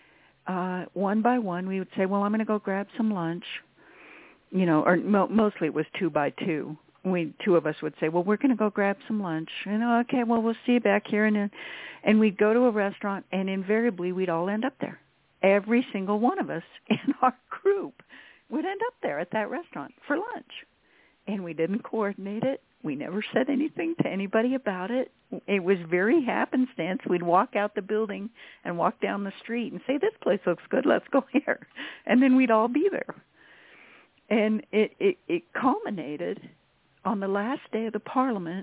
one by one, we would say, well, I'm going to go grab some lunch. Or mostly it was 2 by 2. Two of us would say, well, we're going to go grab some lunch. Okay, well, we'll see you back here. And we'd go to a restaurant, and invariably we'd all end up there. Every single one of us in our group would end up there at that restaurant for lunch. And we didn't coordinate it. We never said anything to anybody about it. It was very happenstance. We'd walk out the building and walk down the street and say, this place looks good, let's go here. And then we'd all be there. And it culminated on the last day of the Parliament.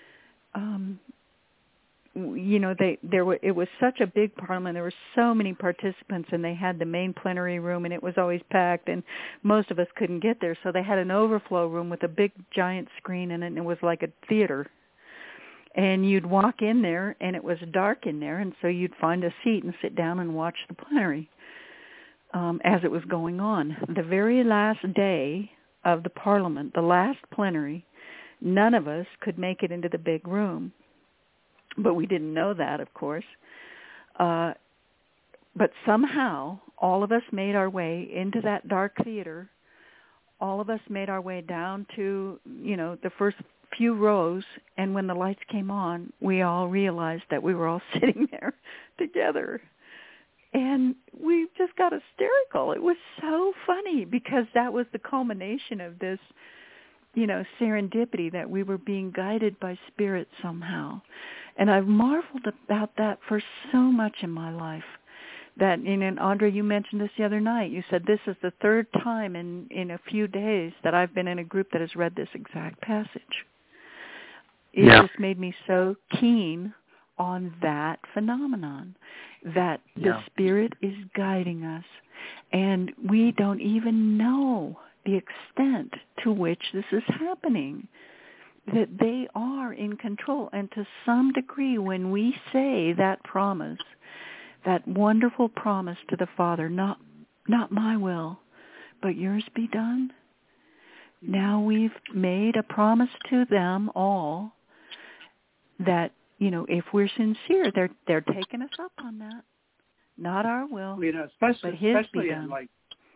It was such a big Parliament. There were so many participants, and they had the main plenary room, and it was always packed, and most of us couldn't get there. So they had an overflow room with a big giant screen in it, and it was like a theater. And you'd walk in there, and it was dark in there, and so you'd find a seat and sit down and watch the plenary as it was going on. The very last day of the Parliament, the last plenary, none of us could make it into the big room. But we didn't know that, of course. But somehow, all of us made our way into that dark theater. All of us made our way down to, the first few rows. And when the lights came on, we all realized that we were all sitting there together. And we just got hysterical. It was so funny because that was the culmination of this, serendipity, that we were being guided by spirit somehow. And I've marveled about that for so much in my life. That, and Andre, you mentioned this the other night. You said this is the third time in a few days that I've been in a group that has read this exact passage. It just made me so keen on that phenomenon, that the spirit is guiding us, and we don't even know the extent to which this is happening, that they are in control. And to some degree, when we say that promise, that wonderful promise to the Father, not my will, but yours be done. Now we've made a promise to them all that, if we're sincere, they're taking us up on that. Not our will, but his especially be done. In like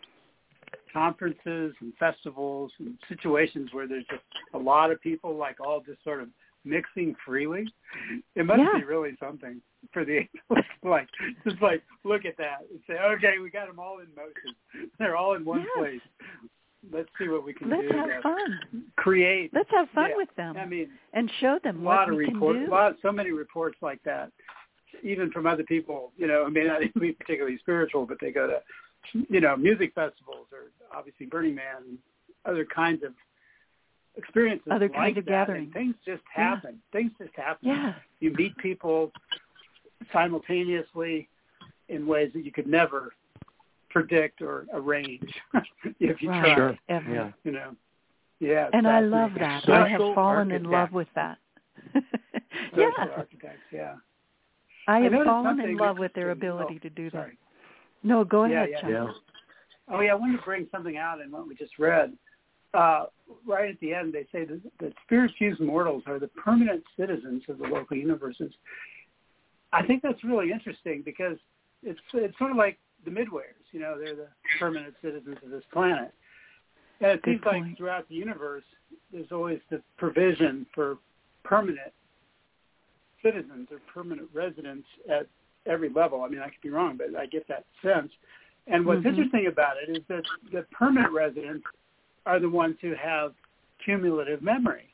conferences and festivals and situations where there's just a lot of people like all just sort of mixing freely. It must be really something for the angels. Just look at that and say, okay, we got them all in motion. They're all in one place. Let's see what we can do. Let's have fun. Create. Let's have fun with them. And show them what we can do. So many reports like that, even from other people. It may not even be particularly spiritual, but they go to, music festivals or obviously Burning Man and other kinds of experiences. Other kinds of gatherings. Things just happen. Things just happen. Yeah. You meet people simultaneously in ways that you could never predict or arrange if you try. Sure. Ever. Yeah. And I love that. Social I have fallen in love with that. Social architects, yeah. I have fallen in love with their ability to do that. No, go ahead, John. Yeah. Oh, yeah, I wanted to bring something out in what we just read. Right at the end, they say that spirit-fused mortals are the permanent citizens of the local universes. I think that's really interesting because it's sort of like the midwayers. They're the permanent citizens of this planet. And it seems like throughout the universe, there's always the provision for permanent citizens or permanent residents at every level. I could be wrong, but I get that sense. And what's interesting about it is that the permanent residents are the ones who have cumulative memory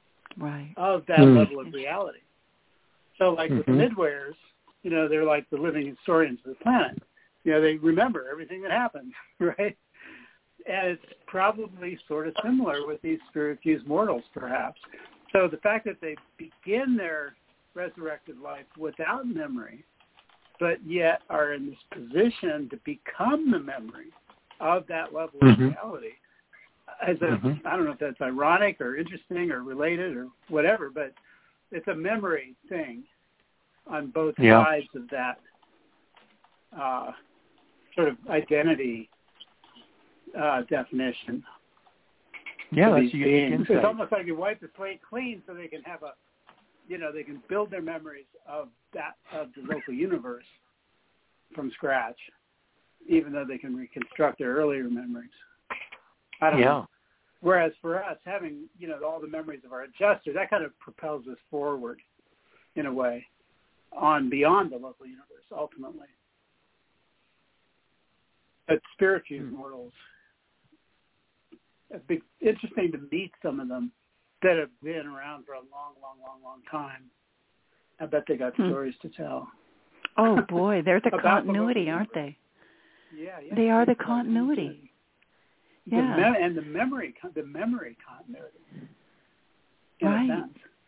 of that level of reality. So with the midwayers, they're like the living historians of the planet. They remember everything that happened, right? And it's probably sort of similar with these spirit-fused mortals, perhaps. So the fact that they begin their resurrected life without memory, but yet are in this position to become the memory of that level of reality, I don't know if that's ironic or interesting or related or whatever, but it's a memory thing on both sides of that sort of identity definition. Yeah, that's a unique insight. It's almost like you wipe the slate clean so they can have they can build their memories of the local universe from scratch, even though they can reconstruct their earlier memories. I don't know. Whereas for us, having, all the memories of our adjuster, that kind of propels us forward in a way on beyond the local universe, ultimately. But spirit-fused mortals, it'd be interesting to meet some of them that have been around for a long time. I bet they got stories to tell. Oh, boy, they're the continuity, aren't they? Yeah. They are the continuity. Yeah. And the memory continuity. Right.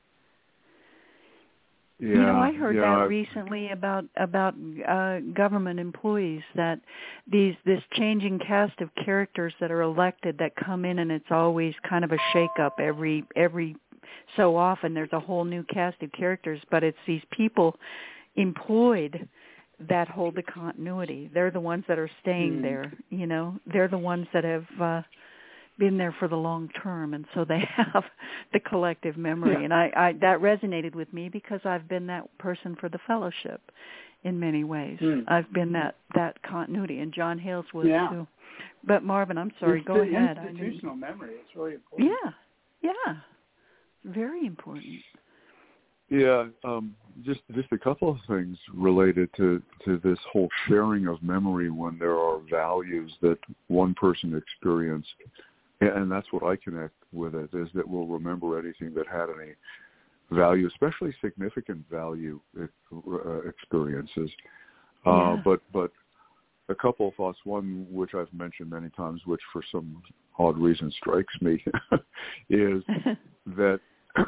Yeah, I heard that recently about government employees, that this changing cast of characters that are elected that come in, and it's always kind of a shake-up every so often. There's a whole new cast of characters, but it's these people employed that hold the continuity. They're the ones that are staying there. They're the ones that have been there for the long term, and so they have the collective memory. And I that resonated with me because I've been that person for the fellowship in many ways. I've been that continuity, and John Hales was too. But Marvin, I'm sorry, go ahead. Institutional memory is really important. Yeah, very important. Yeah, just a couple of things related to this whole sharing of memory when there are values that one person experienced, and that's what I connect with it, is that we'll remember anything that had any value, especially significant value experiences. But a couple of thoughts. One, which I've mentioned many times, which for some odd reason strikes me, is that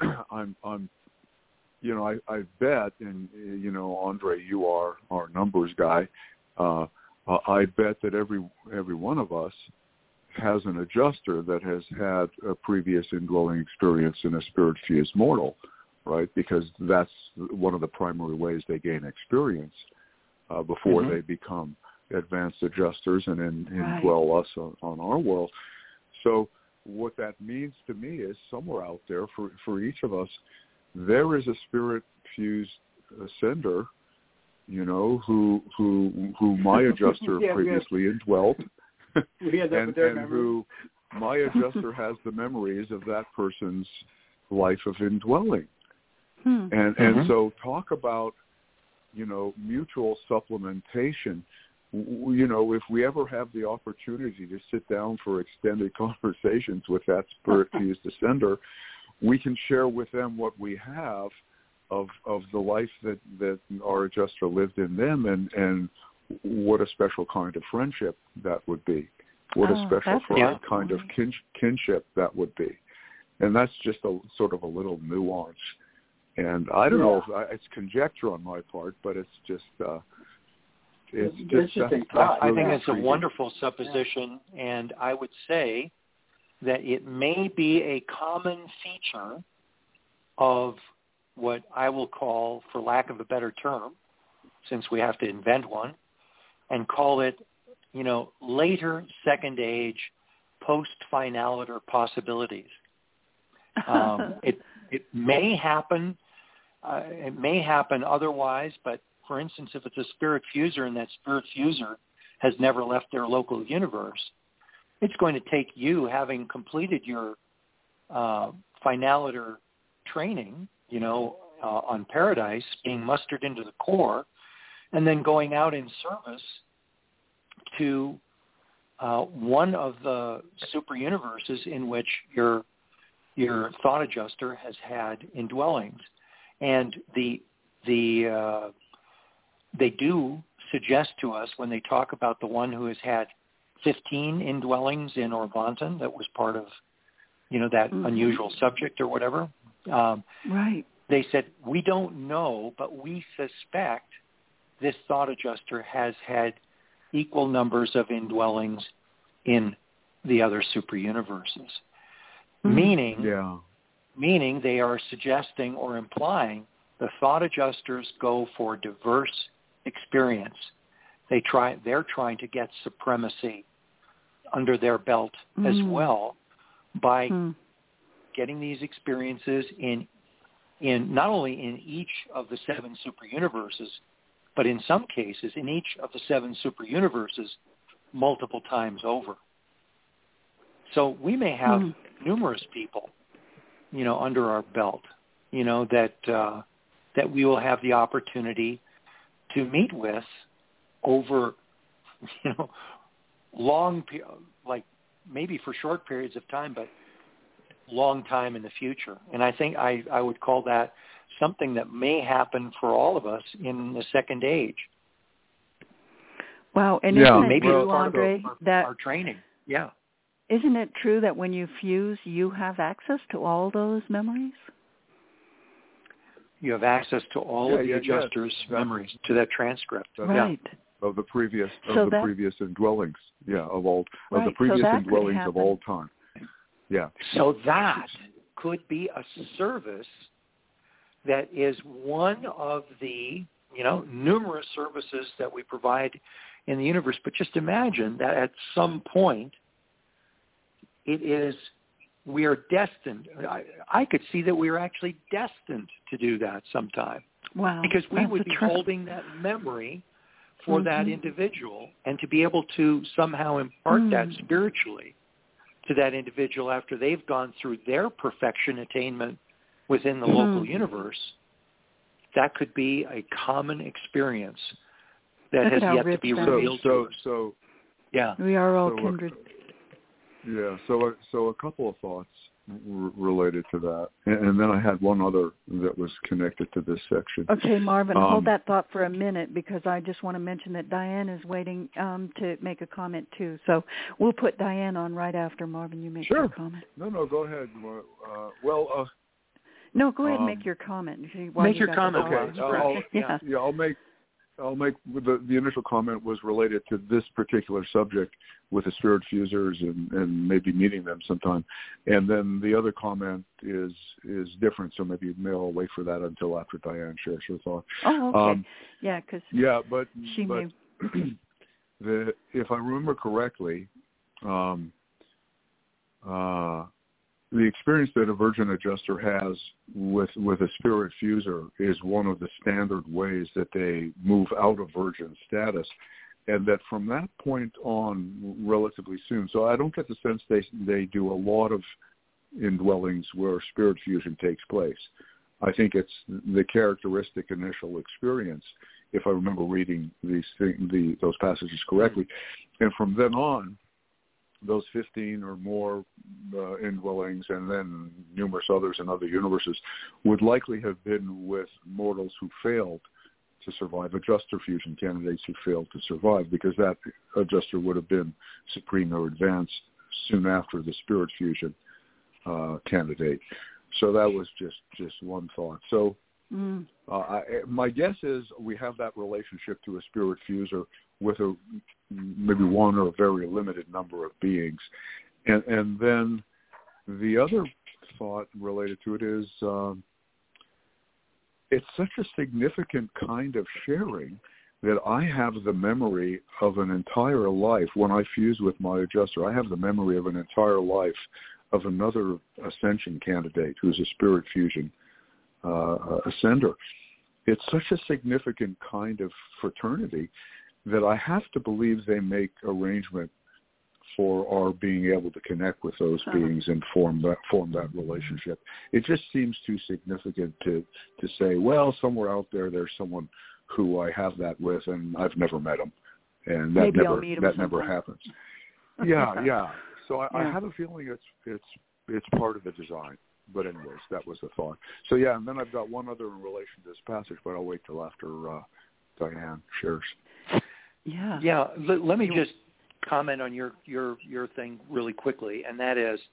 I bet, and Andre, you are our numbers guy. I bet that every one of us has an adjuster that has had a previous indwelling experience in a spirit-fused mortal, right? Because that's one of the primary ways they gain experience. before they become advanced adjusters and indwell us on our world. So what that means to me is somewhere out there for each of us, there is a spirit-fused ascender, who my adjuster previously indwelt, and who my adjuster has the memories of that person's life of indwelling. And so talk about, mutual supplementation. If we ever have the opportunity to sit down for extended conversations with that spirit-fused ascender, we can share with them what we have of the life that our adjuster lived in them, and what a special kind of friendship that would be. What a special kind of kinship that would be. And that's just a sort of a little nuance. And I don't know if it's conjecture on my part, but it's just I think it's a wonderful supposition, and I would say that it may be a common feature of what I will call, for lack of a better term, since we have to invent one, and call it, later second age post-finaliter possibilities. It may happen. It may happen otherwise, but for instance, if it's a spirit fuser and that spirit fuser has never left their local universe, it's going to take you, having completed your finaliter training, on Paradise, being mustered into the core, and then going out in service to one of the super universes in which your thought adjuster has had indwellings. And they do suggest to us, when they talk about the one who has had 15 indwellings in Orvonton, that was part of, that unusual subject or whatever. Right. They said, we don't know, but we suspect this thought adjuster has had equal numbers of indwellings in the other super universes. Meaning they are suggesting or implying the thought adjusters go for diverse experience. They're trying to get supremacy under their belt as well by getting these experiences in not only in each of the 7 super universes, but in some cases in each of the 7 super universes multiple times over. So we may have numerous people, under our belt, that we will have the opportunity to meet with over, long, like maybe for short periods of time, but long time in the future. And I think I would call that something that may happen for all of us in the second age. Wow. And isn't it true, Andre, that our training? Yeah. Isn't it true that when you fuse, you have access to all those memories? You have access to all of the adjusters' memories, to that transcript. Right. Of the previous previous indwellings. Yeah, of the previous indwellings of all time. Yeah. So that could be a service that is one of the, numerous services that we provide in the universe. But just imagine that at some point, we are destined. I could see that we are actually destined to do that sometime. Wow. Because we would be holding that memory for that individual, and to be able to somehow impart that spiritually to that individual after they've gone through their perfection attainment within the local universe, that could be a common experience that has yet to be revealed to us. So, yeah. We are all kindred. Yeah, so a couple of thoughts related to that. And then I had one other that was connected to this section. Okay, Marvin, hold that thought for a minute, because I just want to mention that Diane is waiting to make a comment too. So we'll put Diane on right after Marvin, you make your comment. No, go ahead. No, go ahead and make your comment. Make your comment. Okay. I'll I'll make the initial comment was related to this particular subject with the spirit fusers and maybe meeting them sometime, and then the other comment is different. So maybe I'll wait for that until after Diane shares her thought. Oh, okay. But if I remember correctly, the experience that a virgin adjuster has with a spirit fuser is one of the standard ways that they move out of virgin status, and that from that point on relatively soon. So I don't get the sense they do a lot of indwellings where spirit fusion takes place. I think it's the characteristic initial experience, if I remember reading those passages correctly. And from then on, those 15 or more indwellings and then numerous others in other universes would likely have been with mortals who failed to survive, adjuster fusion candidates who failed to survive, because that adjuster would have been supreme or advanced soon after the spirit fusion candidate. So that was just one thought. So my guess is we have that relationship to a spirit fuser with maybe one or a very limited number of beings. And then the other thought related to it is it's such a significant kind of sharing that I have the memory of an entire life. When I fuse with my adjuster, I have the memory of an entire life of another ascension candidate who's a spirit fusion ascender. It's such a significant kind of fraternity that I have to believe they make arrangement for our being able to connect with those beings and form that relationship. It just seems too significant to say, well, somewhere out there's someone who I have that with, and I've never met him, and that never happens. Yeah. So I have a feeling it's part of the design. But anyways, that was the thought. So yeah, and then I've got one other in relation to this passage, but I'll wait till after Diane shares. Yeah. Let me just comment on your thing really quickly, and that is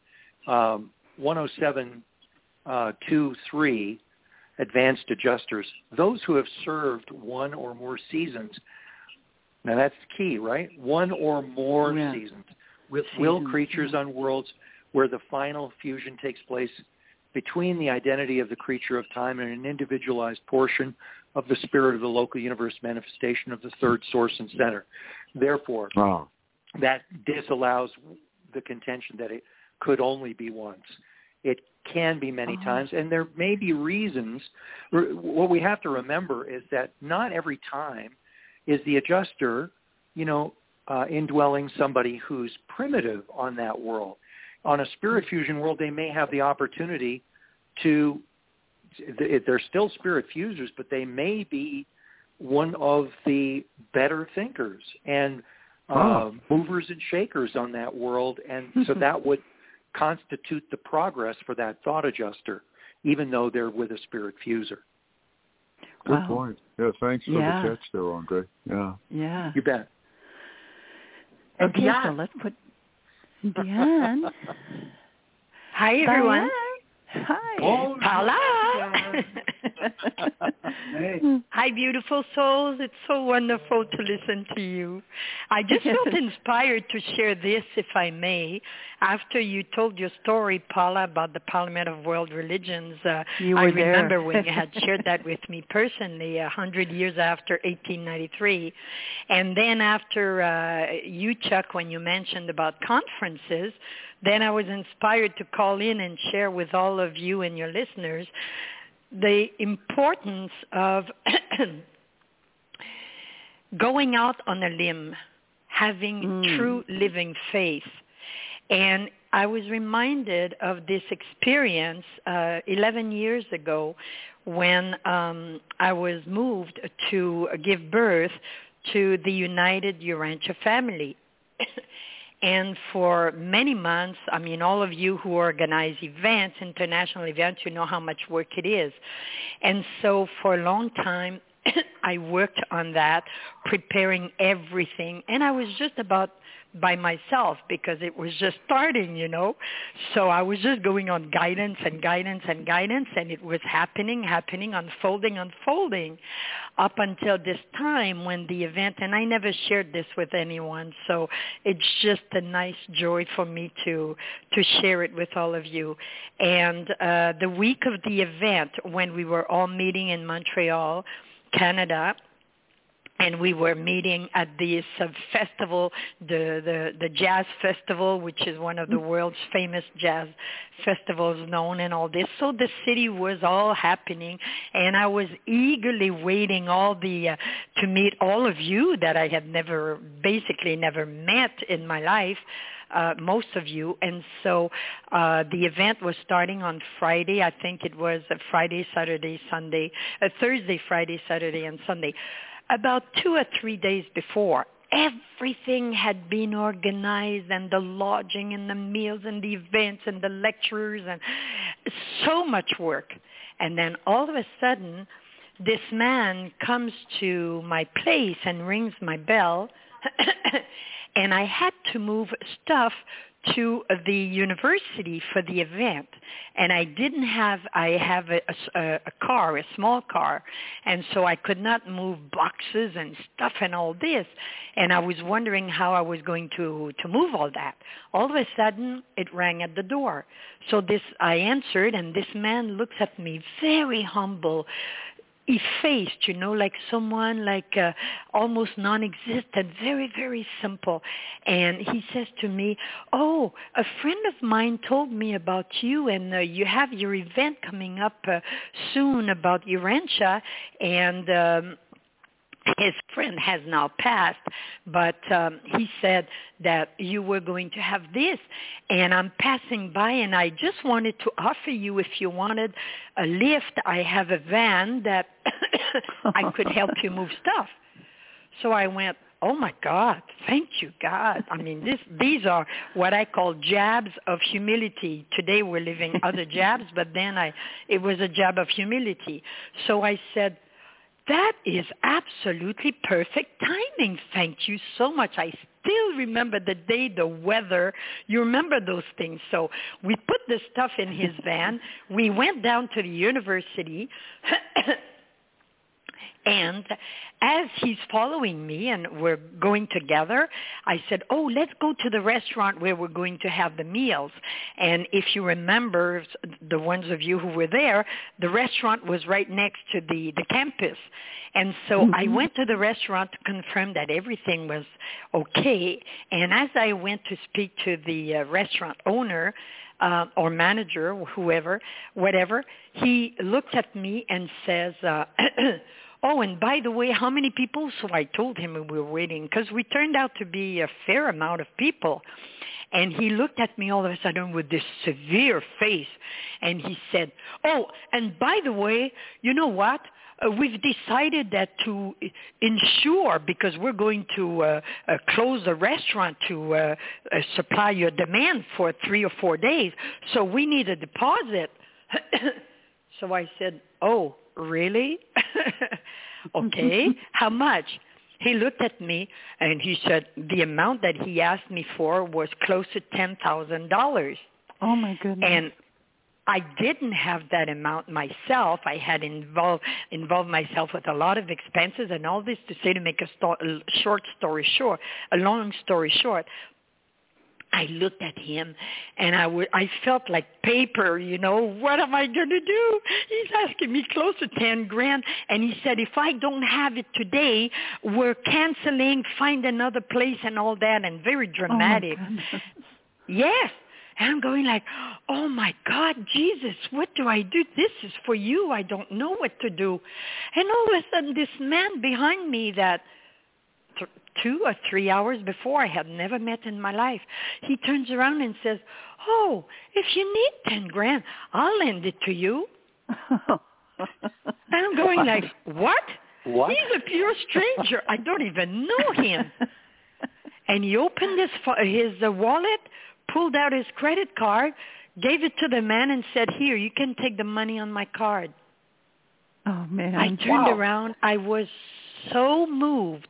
107.2.3, advanced adjusters, those who have served one or more seasons. Now that's the key, right? One or more seasons with will creatures on worlds where the final fusion takes place between the identity of the creature of time and an individualized portion of the spirit of the local universe manifestation of the third source and center. Therefore, that disallows the contention that it could only be once. It can be many times, and there may be reasons. What we have to remember is that not every time is the adjuster, indwelling somebody who's primitive on that world. On a spirit fusion world, they may have the opportunity to, they're still spirit fusers, but they may be one of the better thinkers and movers and shakers on that world. And so that would constitute the progress for that thought adjuster, even though they're with a spirit fuser. Good point. Yeah, thanks for the catch there, Andre. Yeah. You bet. Okay, so let's put Diane. Hi, everyone. Hi. Paula. Hey. Hi, beautiful souls. It's so wonderful to listen to you. I just felt inspired to share this, if I may. After you told your story, Paula, about the Parliament of World Religions, I remember when you had shared that with me personally 100 years after 1893. And then after you, Chuck, when you mentioned about conferences, then I was inspired to call in and share with all of you and your listeners the importance of going out on a limb, having true living faith. And I was reminded of this experience 11 years ago when I was moved to give birth to the United Urantia family. And for many months, all of you who organize events, international events, you know how much work it is. And so for a long time, I worked on that, preparing everything, and I was just about by myself because it was just starting, you know. So I was just going on guidance, and it was happening, unfolding, up until this time when the event, and I never shared this with anyone, so it's just a nice joy for me to share it with all of you. And the week of the event, when we were all meeting in Montreal, Canada, and we were meeting at this festival, the Jazz Festival, which is one of the world's famous jazz festivals known and all this. So the city was all happening, and I was eagerly waiting to meet all of you that I had basically never met in my life. Most of you. And so the event was starting on Friday. I think it was Friday, Saturday, Sunday, Thursday, Friday, Saturday, and Sunday. About 2 or 3 days before, everything had been organized, and the lodging and the meals and the events and the lecturers, and so much work. And then all of a sudden, this man comes to my place and rings my bell, and I had to move stuff to the university for the event. And I have a car, a small car, and so I could not move boxes and stuff and all this. And I was wondering how I was going to move all that. All of a sudden, it rang at the door. So I answered, and this man looks at me very humble, effaced, you know, like someone almost non-existent, very, very simple. And he says to me, "Oh, a friend of mine told me about you, and you have your event coming up soon about Urantia, and his friend has now passed, but he said that you were going to have this, and I'm passing by, and I just wanted to offer you, if you wanted a lift, I have a van that I could help you move stuff." So I went, "Oh my God, thank you, God." I mean, these are what I call jabs of humility. Today we're living other jabs, but then it was a jab of humility. So I said, "That is absolutely perfect timing. Thank you so much. I still remember the day, the weather. You remember those things." So we put the stuff in his van. We went down to the university. And as he's following me and we're going together, I said, "Oh, let's go to the restaurant where we're going to have the meals." And if you remember, the ones of you who were there, the restaurant was right next to the campus. And so I went to the restaurant to confirm that everything was okay. And as I went to speak to the restaurant owner, or manager, whoever, whatever, he looked at me and says, "Oh, and by the way, how many people?" So I told him we were waiting, because we turned out to be a fair amount of people. And he looked at me all of a sudden with this severe face, and he said, "Oh, and by the way, you know what? We've decided that to ensure, because we're going to close the restaurant to supply your demand for 3 or 4 days, so we need a deposit." So I said, "Oh, really?" "Okay, how much?" He looked at me and he said the amount that he asked me for was close to $10,000. Oh my goodness. And I didn't have that amount myself. I had involved myself with a lot of expenses and all this to say, to make a long story short, I looked at him and I felt like paper, you know. What am I going to do? He's asking me close to $10,000. And he said, "If I don't have it today, we're canceling, find another place," and all that, and very dramatic. Oh, yes. And I'm going like, "Oh my God, Jesus, what do I do? This is for you. I don't know what to do." And all of a sudden, this man behind me that 2 or 3 hours before I had never met in my life, he turns around and says, "Oh, if you need $10,000, I'll lend it to you." And I'm going like, what? He's a pure stranger. I don't even know him. And he opened his wallet, pulled out his credit card, gave it to the man and said, "Here, you can take the money on my card." Oh, man. I turned around. I was so moved.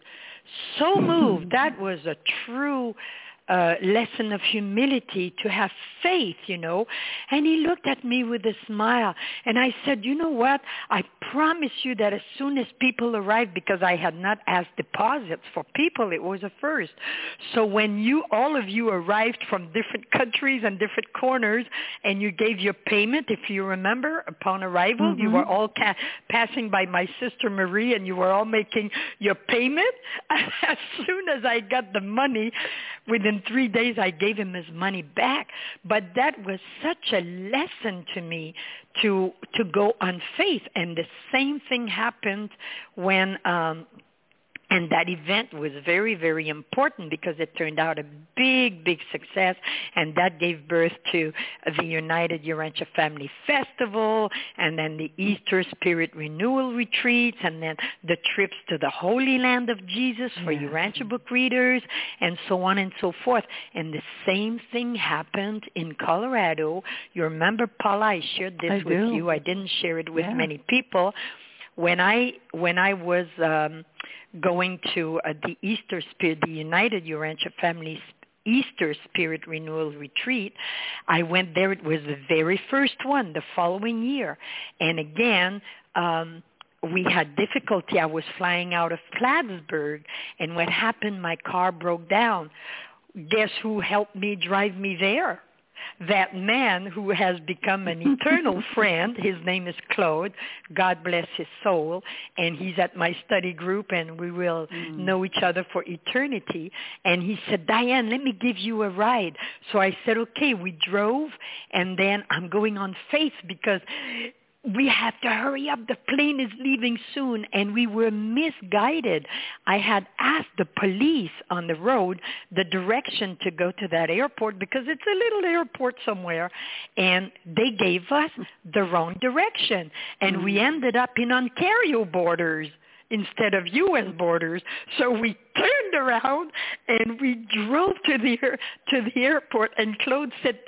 That was a true lesson of humility, to have faith, And he looked at me with a smile, and I said, you know what? I promise you that as soon as people arrived, because I had not asked deposits for people, it was a first. So when all of you arrived from different countries and different corners, and you gave your payment, if you remember, upon arrival, you were all passing by my sister Marie, and you were all making your payment. As soon as I got the money, within 3 days, I gave him his money back. But that was such a lesson to me to go on faith. And the same thing happened when and that event was very, very important because it turned out a big, big success, and that gave birth to the United Urantia Family Festival, and then the Easter Spirit Renewal Retreats, and then the trips to the Holy Land of Jesus for Urantia book readers, and so on and so forth. And the same thing happened in Colorado. You remember, Paula, I shared this with you. I didn't share it with many people. When I was going to the Easter Spirit, the United Urantia Family Easter Spirit Renewal Retreat, I went there. It was the very first one the following year. And again, we had difficulty. I was flying out of Plattsburgh, and what happened, my car broke down. Guess who helped me drive me there? That man who has become an eternal friend. His name is Claude. God bless his soul. And he's at my study group, and we will know each other for eternity. And he said, Diane, let me give you a ride. So I said, okay. We drove, and then I'm going on faith because we have to hurry up. The plane is leaving soon, and we were misguided. I had asked the police on the road the direction to go to that airport because it's a little airport somewhere, and they gave us the wrong direction, and we ended up in Ontario borders instead of U.S. borders. So we turned around and we drove to the airport. And Claude said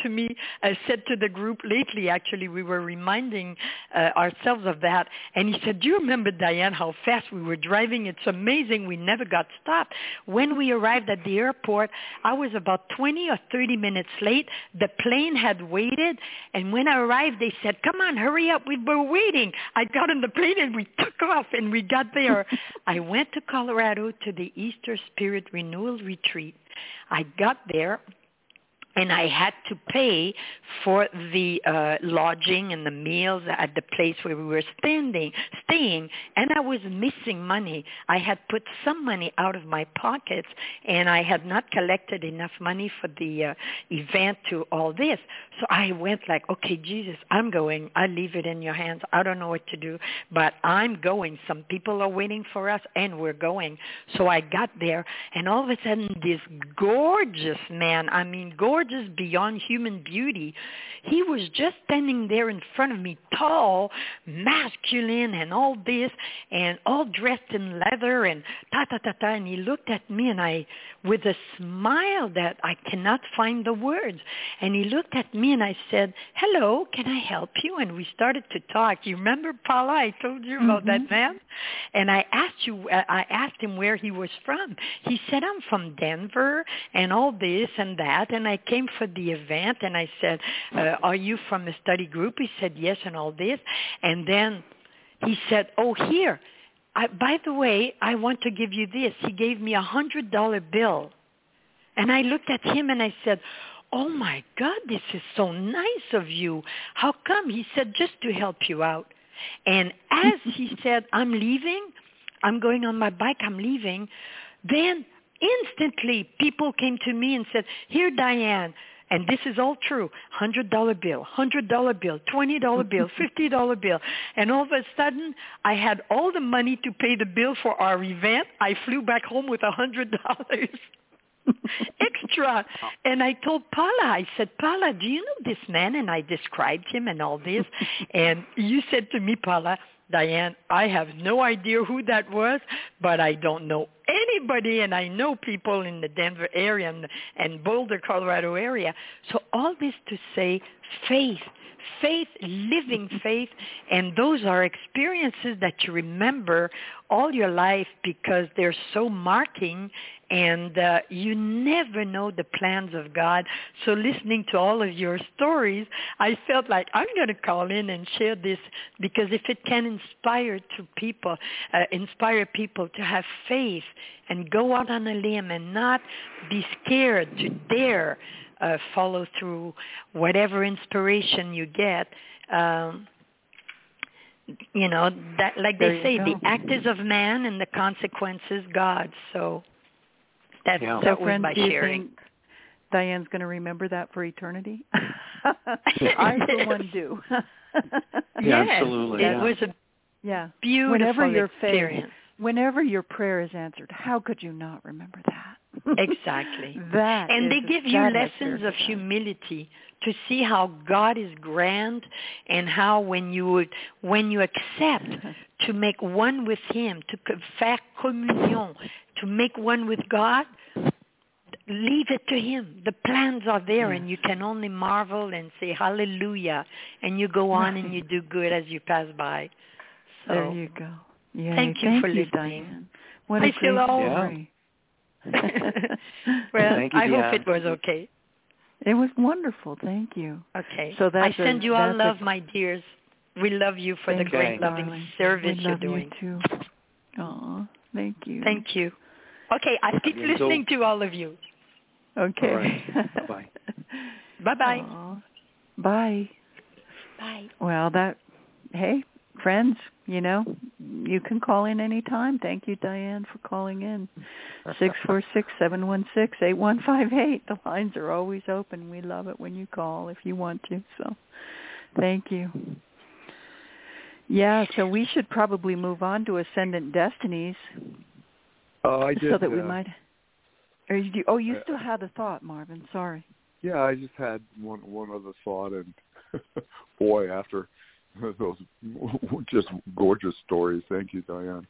to the group lately, actually, we were reminding ourselves of that. And he said, do you remember, Diane, how fast we were driving? It's amazing. We never got stopped. When we arrived at the airport, I was about 20 or 30 minutes late. The plane had waited. And when I arrived, they said, come on, hurry up. We were waiting. I got on the plane and we took off and we got there. I went to Colorado to the Easter Spirit Renewal Retreat. I got there, and I had to pay for the lodging and the meals at the place where we were staying, and I was missing money. I had put some money out of my pockets, and I had not collected enough money for the event to all this. So I went like, okay, Jesus, I'm going. I leave it in your hands. I don't know what to do, but I'm going. Some people are waiting for us, and we're going. So I got there, and all of a sudden, this gorgeous man, I mean, gorgeous beyond human beauty, he was just standing there in front of me, tall, masculine, and all this, and all dressed in leather, and ta-ta-ta-ta, and he looked at me, and I, with a smile that I cannot find the words, and he looked at me, and I said, hello, can I help you? And we started to talk. You remember, Paula, I told you about that man? And I asked him where he was from. He said, I'm from Denver, and all this and that, and I came for the event, and I said, are you from a study group? He said, yes, and all this. And then he said, oh, here, by the way, I want to give you this. He gave me $100 bill. And I looked at him and I said, oh, my God, this is so nice of you. How come? He said, just to help you out. And as he said, I'm leaving, I'm going on my bike, I'm leaving, then instantly people came to me and said, here, Diane, and this is all true, $100 bill, $100 bill, $20 bill, $50 bill. And all of a sudden, I had all the money to pay the bill for our event. I flew back home with $100 extra. And I told Paula, I said, Paula, do you know this man? And I described him and all this. And you said to me, Paula, Diane, I have no idea who that was, but I don't know any anybody, and I know people in the Denver area and Boulder, Colorado area. So all this to say faith, living faith, and those are experiences that you remember all your life because they're so marking, and you never know the plans of God. So listening to all of your stories, I felt like I'm going to call in and share this, because if it can inspire people to have faith and go out on a limb and not be scared, to dare follow through whatever inspiration you get. That, like they say, the act is of man and the consequences God's. So that was my sharing. Think Diane's going to remember that for eternity? I, for one, do. Yeah, absolutely. It was a beautiful experience. Whenever your prayer is answered, how could you not remember that? Exactly. And they give you lessons of humility to see how God is grand, and how when you accept to make one with Him, to faire communion, to make one with God, leave it to Him. The plans are there, and you can only marvel and say hallelujah, and you go on and you do good as you pass by. So, there you go. Yay. Thank you for listening. Diane. What a great story. Well, I hope it was okay. It was wonderful. Thank you. Okay. So I send you all love, my dears. We love you for the great loving service you're doing. You too. Aw, thank you. Thank you. Okay, I keep listening to all of you. Okay. All right. Bye-bye. Bye-bye. Aww. Bye. Bye. Well, hey, friends, you can call in any time. Thank you, Diane, for calling in. 646-716-8158. The lines are always open. We love it when you call if you want to. So thank you. Yeah, so we should probably move on to Ascendant Destinies. I did. So that we might... you still had a thought, Marvin. Sorry. Yeah, I just had one other thought, and boy, after those just gorgeous stories, thank you, Diane.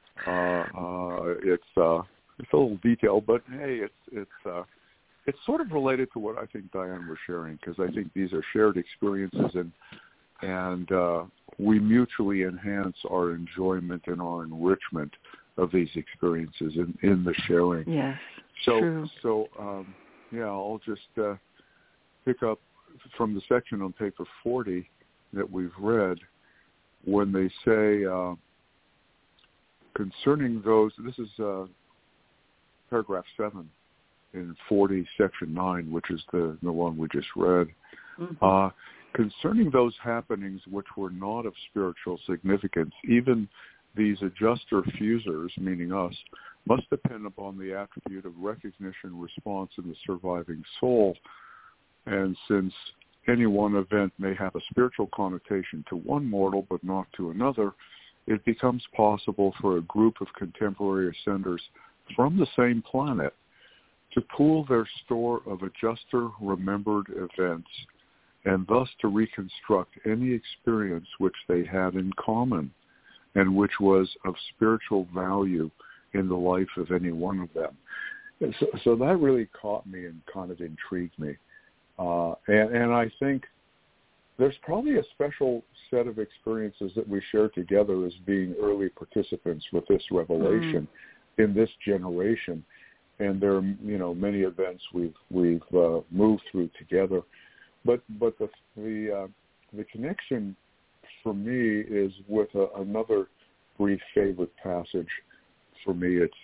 It's a little detailed, but hey, it's sort of related to what I think Diane was sharing, because I think these are shared experiences, and we mutually enhance our enjoyment and our enrichment of these experiences in the sharing. Yes. True. I'll just pick up from the section on paper 40 that we've read, when they say concerning those, this is paragraph 7 in 40, section 9, which is the one we just read. Mm-hmm. Concerning those happenings which were not of spiritual significance, even these adjuster fusers, meaning us, must depend upon the attribute of recognition response in the surviving soul. And since any one event may have a spiritual connotation to one mortal but not to another, it becomes possible for a group of contemporary ascenders from the same planet to pool their store of adjuster-remembered events and thus to reconstruct any experience which they had in common and which was of spiritual value in the life of any one of them. So that really caught me and kind of intrigued me. And I think there's probably a special set of experiences that we share together as being early participants with this revelation in this generation. And there are, many events we've moved through together. But the connection for me is with another brief favorite passage for me. It's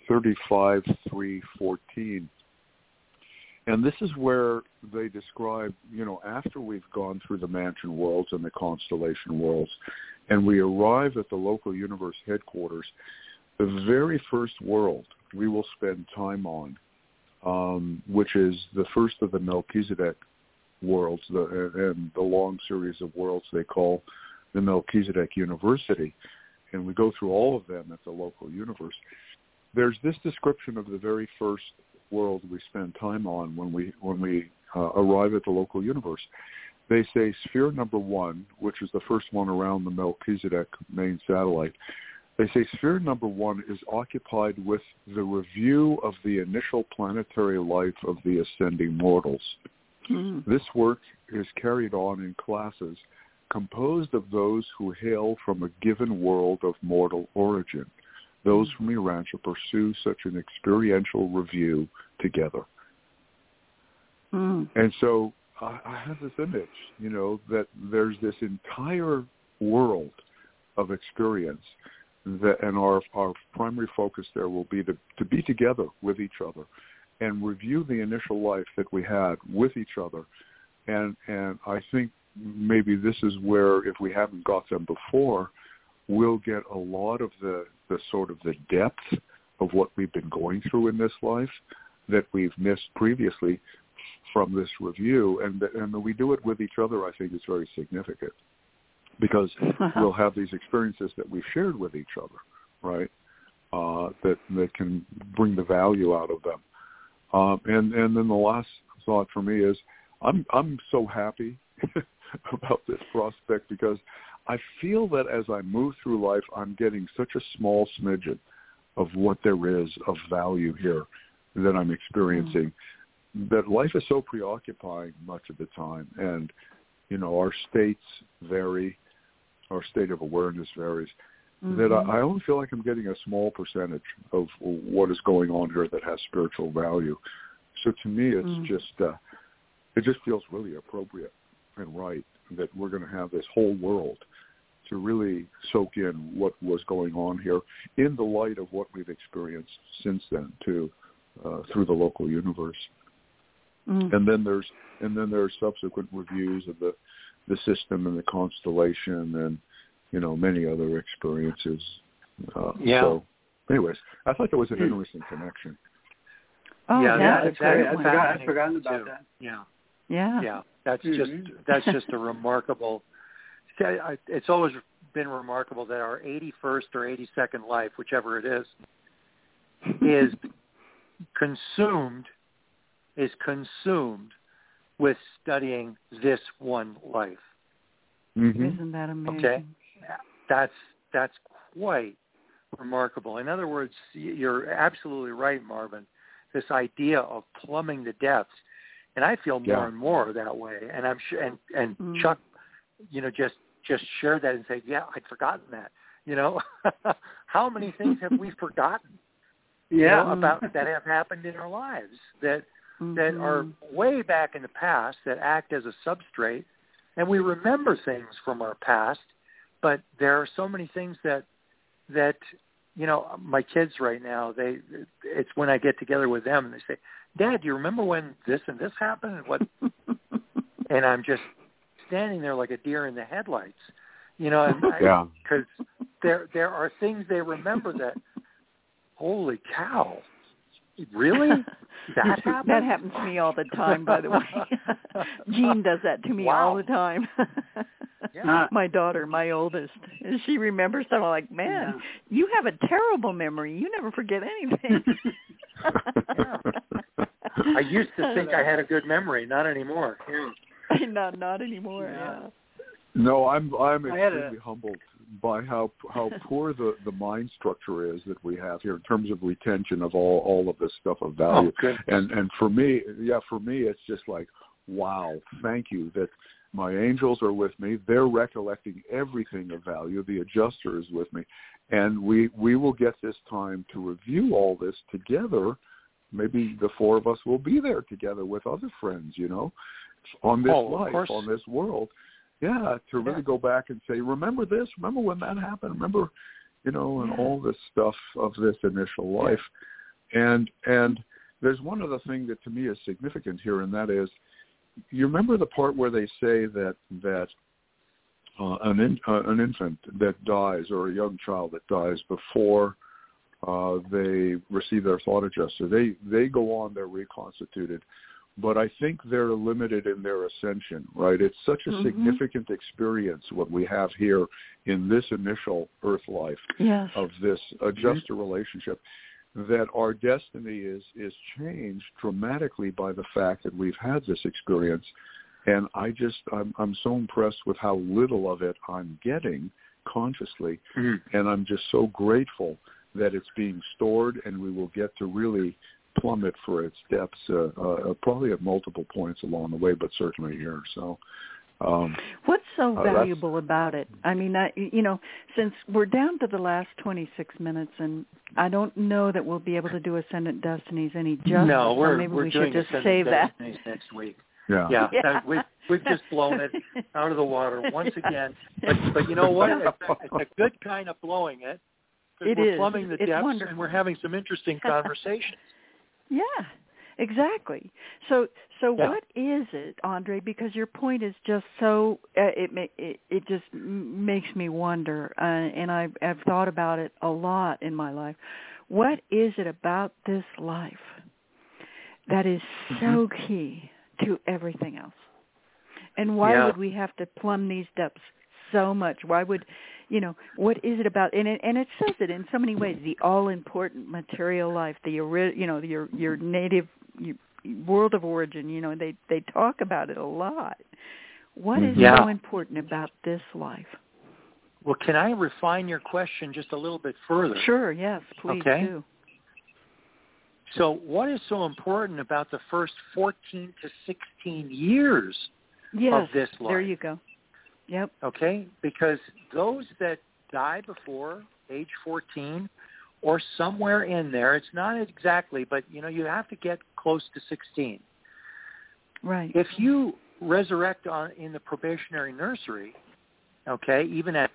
35:3:14. And this is where they describe, after we've gone through the mansion worlds and the constellation worlds, and we arrive at the local universe headquarters, the very first world we will spend time on, which is the first of the Melchizedek worlds, and the long series of worlds they call the Melchizedek University. And we go through all of them at the local universe. There's this description of the very first world we spend time on when we arrive at the local universe. They say sphere number 1, which is the first one around the Melchizedek main satellite, They say sphere number 1 is occupied with the review of the initial planetary life of the ascending mortals. This work is carried on in classes composed of those who hail from a given world of mortal origin. Those from Urantia pursue such an experiential review together. And so I have this image, that there's this entire world of experience, and our primary focus there will be to be together with each other and review the initial life that we had with each other. And I think maybe this is where, if we haven't got them before, we'll get a lot of the sort of the depth of what we've been going through in this life that we've missed previously from this review. And we do it with each other, I think, is very significant, because we'll have these experiences that we've shared with each other, right, that can bring the value out of them. And then the last thought for me is I'm so happy about this prospect, because I feel that as I move through life, I'm getting such a small smidgen of what there is of value here that I'm experiencing, that life is so preoccupying much of the time. And, our states vary, our state of awareness varies, that I only feel like I'm getting a small percentage of what is going on here that has spiritual value. So to me, it's it just feels really appropriate and right that we're going to have this whole world to really soak in what was going on here in the light of what we've experienced since then, too, through the local universe. And then there's subsequent reviews of the system and the constellation and many other experiences. So, anyways, I thought that was an interesting connection. Oh, yeah, that's great. I'd forgotten about that. Yeah. That's just a remarkable. It's always been remarkable that our 81st or 82nd life, whichever it is consumed with studying this one life. Isn't that amazing? Okay, that's quite remarkable. In other words, you're absolutely right, Marvin. This idea of plumbing the depths, and I feel more and more that way. And I'm sure, and Chuck, just shared that and said, yeah, I'd forgotten that. How many things have we forgotten? About that have happened in our lives that are way back in the past, that act as a substrate, and we remember things from our past, but there are so many things that my kids right now, it's when I get together with them and they say, Dad, do you remember when this and this happened? And what? And I'm just standing there like a deer in the headlights, because there are things they remember that, holy cow, really? That happened? That happens to me all the time, by the way. Jean does that to me all the time. My daughter, my oldest, and she remembers stuff. I'm like, man, you have a terrible memory. You never forget anything. I used to think I had a good memory. Not anymore. Not anymore. Yeah. No, I'm extremely humbled by how poor the mind structure is that we have here in terms of retention of all of this stuff of value. And for me, it's just like, wow, thank you that my angels are with me. They're recollecting everything of value. The adjuster is with me. And we will get this time to review all this together. Maybe the four of us will be there together with other friends, on this life, on this world. Yeah, to really go back and say, remember this? Remember when that happened? Remember, and all this stuff of this initial life. And there's one other thing that to me is significant here, and that is, you remember the part where they say that an infant that dies or a young child that dies before they receive their thought adjuster, they go on, they're reconstituted. But I think they're limited in their ascension, right? It's such a significant experience, what we have here in this initial earth life of this adjuster relationship, that our destiny is changed dramatically by the fact that we've had this experience. And I'm so impressed with how little of it I'm getting consciously. And I'm just so grateful that it's being stored, and we will get to really plummet for its depths probably at multiple points along the way, but certainly here. So what's so valuable about it? I mean, since we're down to the last 26 minutes, and I don't know that we'll be able to do Ascendant Destinies any justice. No, we're we should just save that next week. Yeah. We've just blown it out of the water once again. But you know what? It's a good kind of blowing it. We're plumbing the depths, wonderful. And we're having some interesting conversations. Yeah, exactly. So what is it, Andre? Because your point is just so it just makes me wonder, and I've thought about it a lot in my life. What is it about this life that is so key to everything else? And why would we have to plumb these depths so much? Why would, what is it about? And it says it in so many ways. The all-important material life, your native world of origin. They talk about it a lot. What is so important about this life? Well, can I refine your question just a little bit further? Sure. Yes, please do. So, what is so important about the first 14 to 16 years of this life? There you go. Yep. Okay, because those that die before age 14 or somewhere in there, it's not exactly, but you have to get close to 16. Right. If you resurrect in the probationary nursery, okay, even at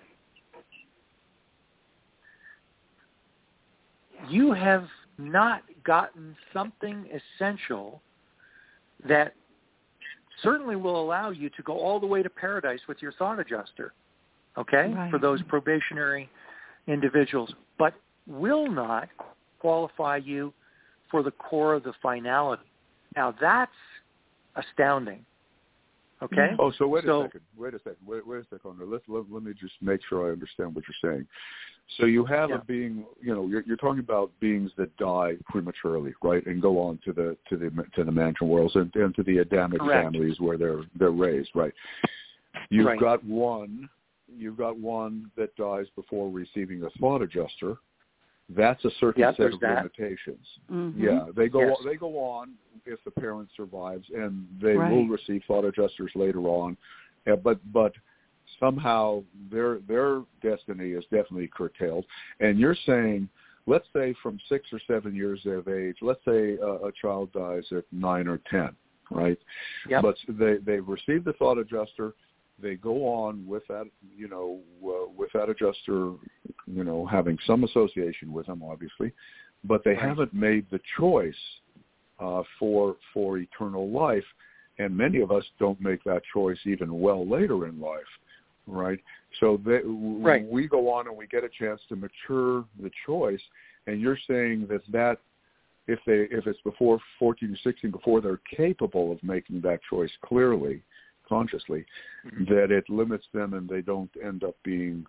you have not gotten something essential that certainly will allow you to go all the way to paradise with your thought adjuster, okay, for those probationary individuals, but will not qualify you for the core of the finality. Now, that's astounding, okay? Oh, so wait a second. Wait a second. Let me just make sure I understand what you're saying. So you have a being, you're talking about beings that die prematurely, right, and go on to the mansion worlds and to the Adamic families where they're raised, right? You've got one that dies before receiving a thought adjuster. That's a certain set of limitations. Mm-hmm. Yeah, they go on if the parent survives, and they will receive thought adjusters later on, but somehow their destiny is definitely curtailed. And you're saying, let's say from 6 or 7 years of age, let's say a child dies at 9 or 10, right? Yep. But they've received the thought adjuster. They go on with that, with that adjuster, having some association with them, obviously, but they haven't made the choice for eternal life, and many of us don't make that choice even well later in life, right? So we go on and we get a chance to mature the choice, and you're saying that if it's before 14 or 16, before they're capable of making that choice clearly, consciously, that it limits them and they don't end up being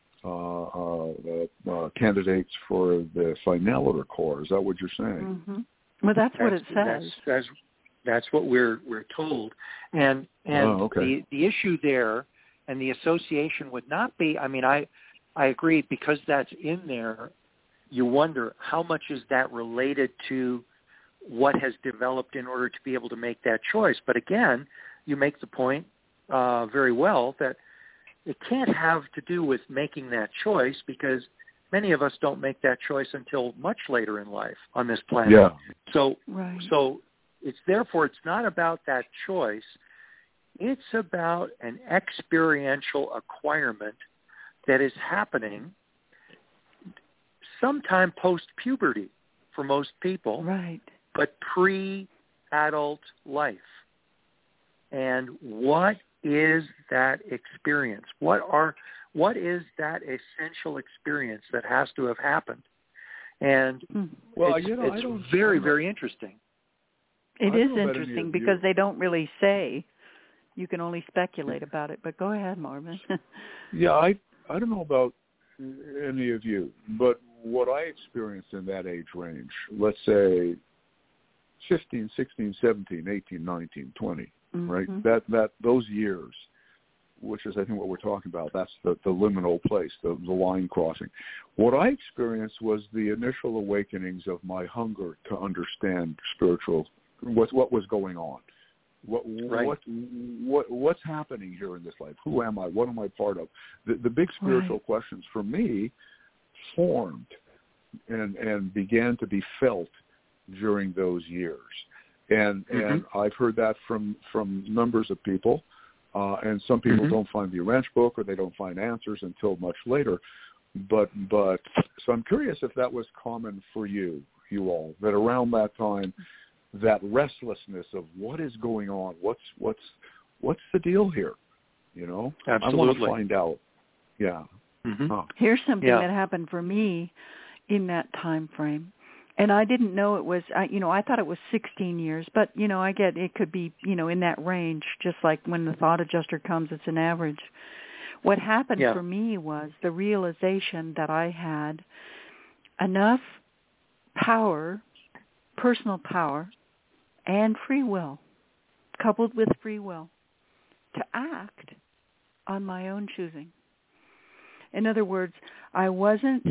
candidates for the finality core. Is that what you're saying? Mm-hmm. Well, that's what it says. That's what we're told. And the issue there and the association would not be, I agree, because that's in there, you wonder how much is that related to what has developed in order to be able to make that choice. But again, you make the point very well that it can't have to do with making that choice, because many of us don't make that choice until much later in life on this planet. Yeah. So it's not about that choice. It's about an experiential acquirement that is happening sometime post-puberty for most people, but pre-adult life. And what is that experience? What is that essential experience that has to have happened? And it's very, very interesting. It is interesting because they don't really say. You can only speculate about it. But go ahead, Marvin. Yeah, I don't know about any of you, but what I experienced in that age range, let's say 15, 16, 17, 18, 19, 20, right? Those years, which is I think what we're talking about. That's the liminal place, the line crossing. What I experienced was the initial awakenings of my hunger to understand what was going on. What's happening here in this life? Who am I? What am I part of? The big spiritual questions for me formed and began to be felt during those years. And I've heard that from numbers of people. And some people don't find the Urantia book, or they don't find answers until much later. But so I'm curious if that was common for you all, that around that time, that restlessness of what is going on, what's the deal here, you know? Absolutely. I want to find out. Yeah. Here's something that happened for me in that time frame. And I didn't know it was, I thought it was 16 years, but, I get it could be, in that range, just like when the thought adjuster comes, it's an average. What happened for me was the realization that I had enough power, personal power, and free will, coupled with free will, to act on my own choosing. In other words, I wasn't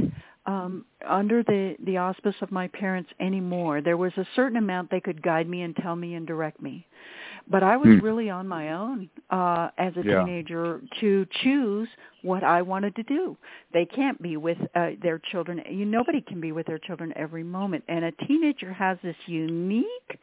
under the auspice of my parents anymore. There was a certain amount they could guide me and tell me and direct me. But I was really on my own as a teenager to choose what I wanted to do. They can't be with their children. Nobody can be with their children every moment. And a teenager has this unique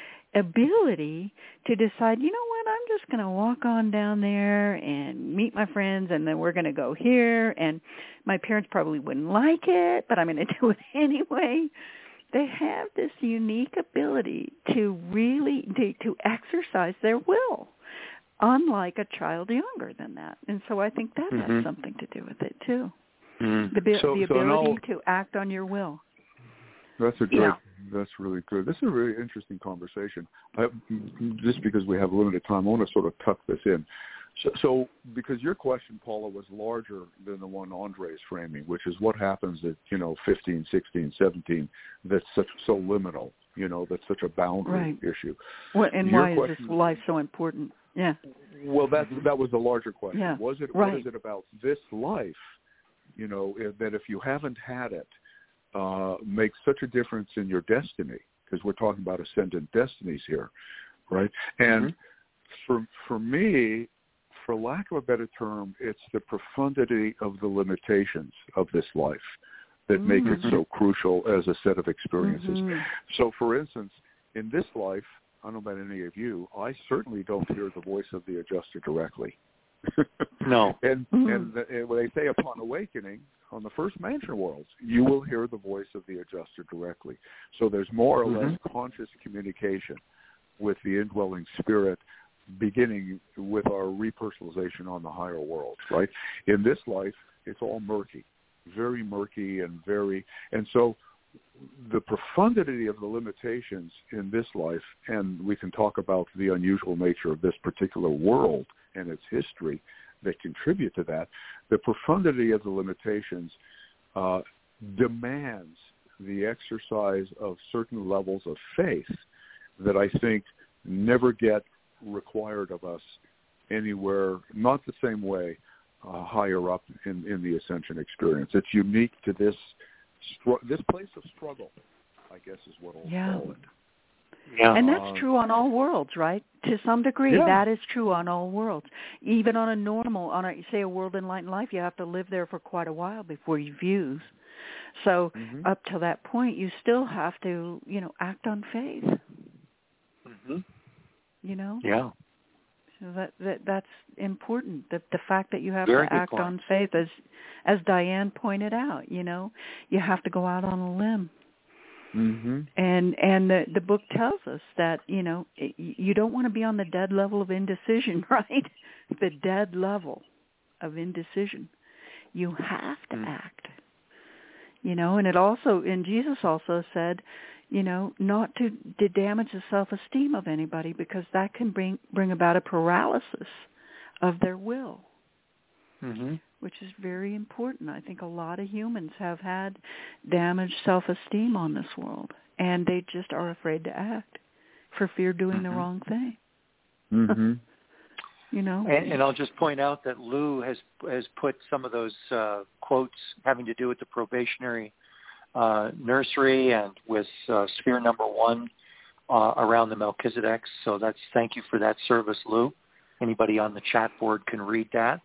ability to decide, you know what, I'm just going to walk on down there and meet my friends, and then we're going to go here. And my parents probably wouldn't like it, but I'm going to do it anyway. They have this unique ability to really to exercise their will, unlike a child younger than that. And so I think that has something to do with it too. The ability to act on your will. That's a good. That's really good. This is a really interesting conversation. Just because we have limited time, I want to sort of tuck this in. So because your question, Paula, was larger than the one Andre's framing, which is what happens at 15, 16, 17. That's so liminal. That's such a boundary issue. And why is this life so important? Yeah. Well, that was the larger question. Yeah. What is it about this life? That if you haven't had it, makes such a difference in your destiny, because we're talking about ascendant destinies here, right? And for me, for lack of a better term, it's the profundity of the limitations of this life that make it so crucial as a set of experiences. So, for instance, in this life, I don't know about any of you, I certainly don't hear the voice of the adjuster directly. No. And when they say upon awakening, on the first mansion worlds, you will hear the voice of the adjuster directly. So there's more or less conscious communication with the indwelling spirit, beginning with our repersonalization on the higher worlds, right? In this life, it's all murky, very murky and so the profundity of the limitations in this life, and we can talk about the unusual nature of this particular world and its history that contribute to that, the profundity of the limitations demands the exercise of certain levels of faith that I think never get required of us anywhere, not the same way higher up in the ascension experience. It's unique to this place of struggle, I guess is what I'll call it. Yeah. And that's true on all worlds, right? To some degree, that is true on all worlds. Even on a world enlightened life, you have to live there for quite a while before you fuse. So up to that point, you still have to, act on faith. Yeah. So that's important. The fact that you have to act on faith, as Diane pointed out, you have to go out on a limb. And the book tells us that, you don't want to be on the dead level of indecision, right? The dead level of indecision. You have to act, and it also, and Jesus also said, not to damage the self-esteem of anybody, because that can bring about a paralysis of their will. Which is very important. I think a lot of humans have had damaged self-esteem on this world, and they just are afraid to act for fear of doing the wrong thing. you know. And I'll just point out that Lou has put some of those quotes having to do with the probationary nursery and with sphere number 1 around the Melchizedek. So thank you for that service, Lou. Anybody on the chat board can read that.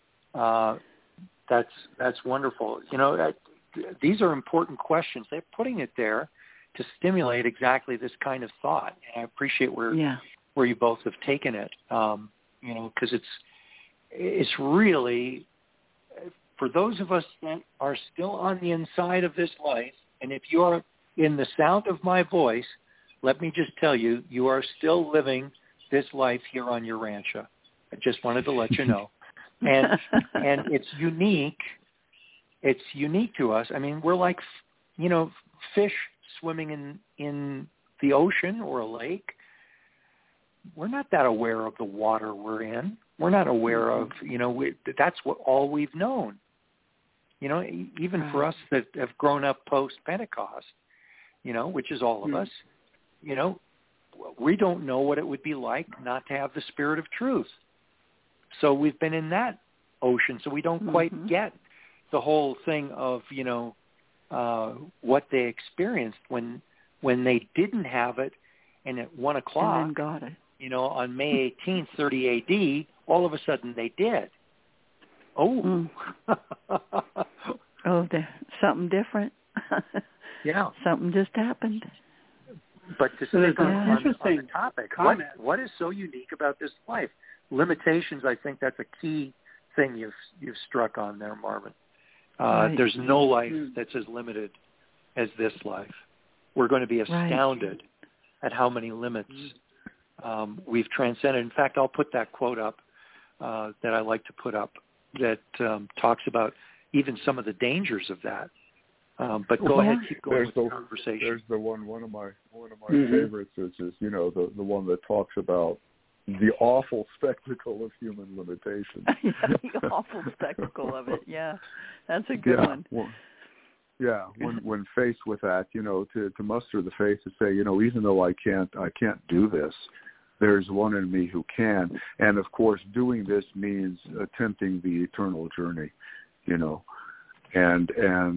That's wonderful. You know, these are important questions. They're putting it there to stimulate exactly this kind of thought. And I appreciate where you both have taken it. You know, because it's really, for those of us that are still on the inside of this life, and if you're in the sound of my voice, let me just tell you, you are still living this life here on your rancho. I just wanted to let you know. And it's unique. It's unique to us. I mean, we're like, you know, fish swimming in the ocean or a lake. We're not that aware of the water we're in. We're not aware of, you know, that's all we've known. You know, even for us that have grown up post-Pentecost, you know, which is all of us, you know, we don't know what it would be like not to have the Spirit of truth. So we've been in that ocean, so we don't quite get the whole thing of, you know, what they experienced when they didn't have it, and at 1 o'clock, and then got it. You know, on May 18th, 30 A.D., all of a sudden they did. Oh. Something different. Yeah. Something just happened. But to stick on the topic, what is so unique about this life? Limitations, I think that's a key thing you've struck on there, Marvin. There's no life that's as limited as this life. We're going to be astounded at how many limits we've transcended. In fact, I'll put that quote up that I like to put up that talks about even some of the dangers of that. But go ahead, keep going with the conversation. There's the one of my favorites, which is, you know, the one that talks about the awful spectacle of human limitation. The awful spectacle of it, that's a good one. When faced with that, you know, to muster the faith to say, you know, even though I can't do this, there's one in me who can. And of course, doing this means attempting the eternal journey, you know, and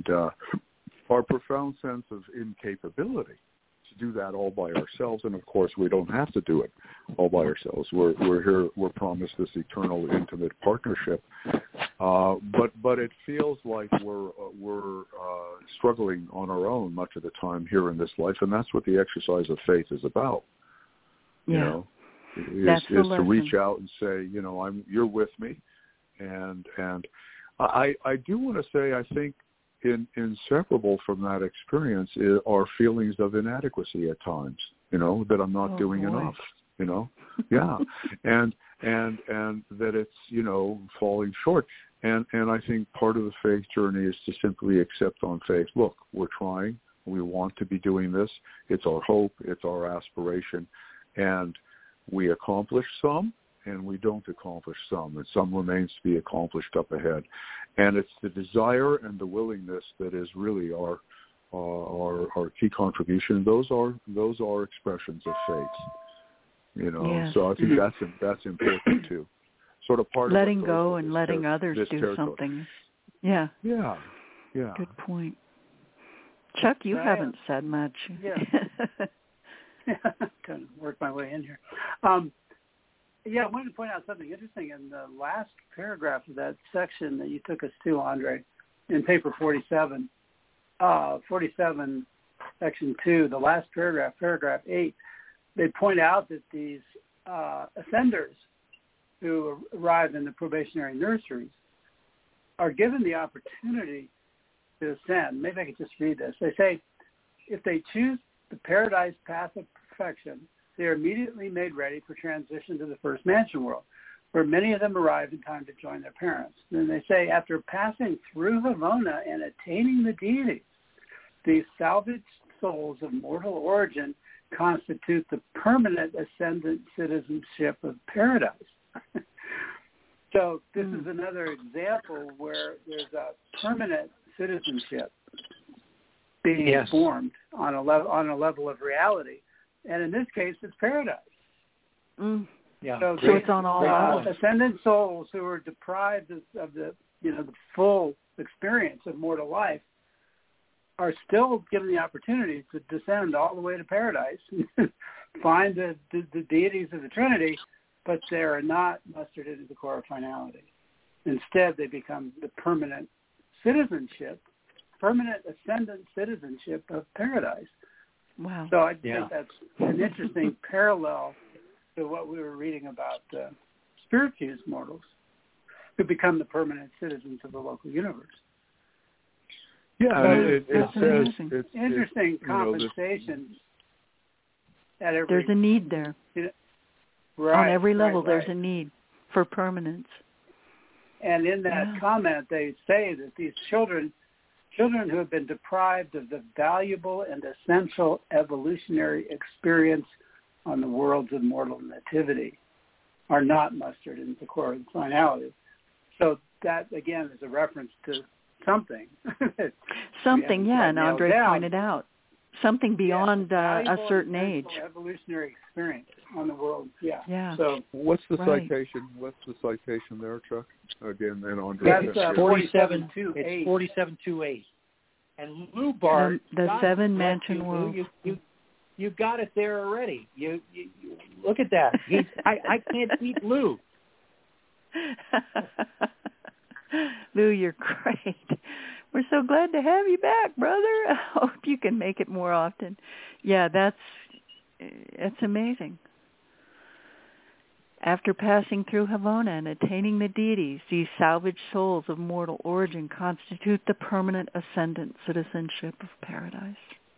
our profound sense of incapability to do that all by ourselves. And of course, we don't have to do it all by ourselves. We're here. We're promised this eternal, intimate partnership. But it feels like we're struggling on our own much of the time here in this life, and that's what the exercise of faith is about. You know, is to reach out and say, you know, you're with me, and I do want to say, I think inseparable from that experience are feelings of inadequacy at times. You know, that I'm not doing enough. You know, and that it's, you know, falling short. And I think part of the faith journey is to simply accept on faith, look, we're trying, we want to be doing this, it's our hope, it's our aspiration, and we accomplish some, and we don't accomplish some, and some remains to be accomplished up ahead. And it's the desire and the willingness that is really our key contribution. Those are expressions of faith. You know, so I think that's important too. Sort of part letting of go and letting others do something. Yeah. Good point. Chuck, you haven't said much. Kind of work my way in here. I wanted to point out something interesting in the last paragraph of that section that you took us to, Andre, in paper 47, 47, section 2, the last paragraph, paragraph 8. They point out that these ascenders who arrive in the probationary nurseries are given the opportunity to ascend. Maybe I could just read this. They say, if they choose the paradise path of perfection, they are immediately made ready for transition to the first mansion world, where many of them arrive in time to join their parents. Then they say, after passing through Havona and attaining the deities, these salvaged souls of mortal origin constitute the permanent ascendant citizenship of paradise. So this is another example where there's a permanent citizenship being formed on a level of reality, and in this case, it's paradise. Yeah. So it's on all levels. Ascendant souls who are deprived of the the full experience of mortal life are still given the opportunity to descend all the way to paradise, find the deities of the Trinity, but they are not mustered into the core of finality. Instead, they become the permanent ascendant citizenship of paradise. Wow. So I think that's an interesting parallel to what we were reading about spirit-fused mortals who become the permanent citizens of the local universe. Yeah, it says it's interesting compensation at every. There's a need there. Right, on every level, right. There's a need for permanence. And in that comment, they say that these children who have been deprived of the valuable and essential evolutionary experience on the worlds of mortal nativity are not mustered into the core of finality. So that, again, is a reference to something. Something, and Andre pointed out. Something beyond a certain age. Evolutionary experience on the world, Yeah. So what's the citation? What's the citation there, Chuck? Again, and Andre. That's 4728. It's 4728. And Lou Bart, the Seven Mansion World. You got it there already. You look at that. I can't beat Lou. Lou, you're great. We're so glad to have you back, brother. I hope you can make it more often. Yeah, it's amazing. After passing through Havona and attaining the deities, these salvaged souls of mortal origin constitute the permanent ascendant citizenship of paradise.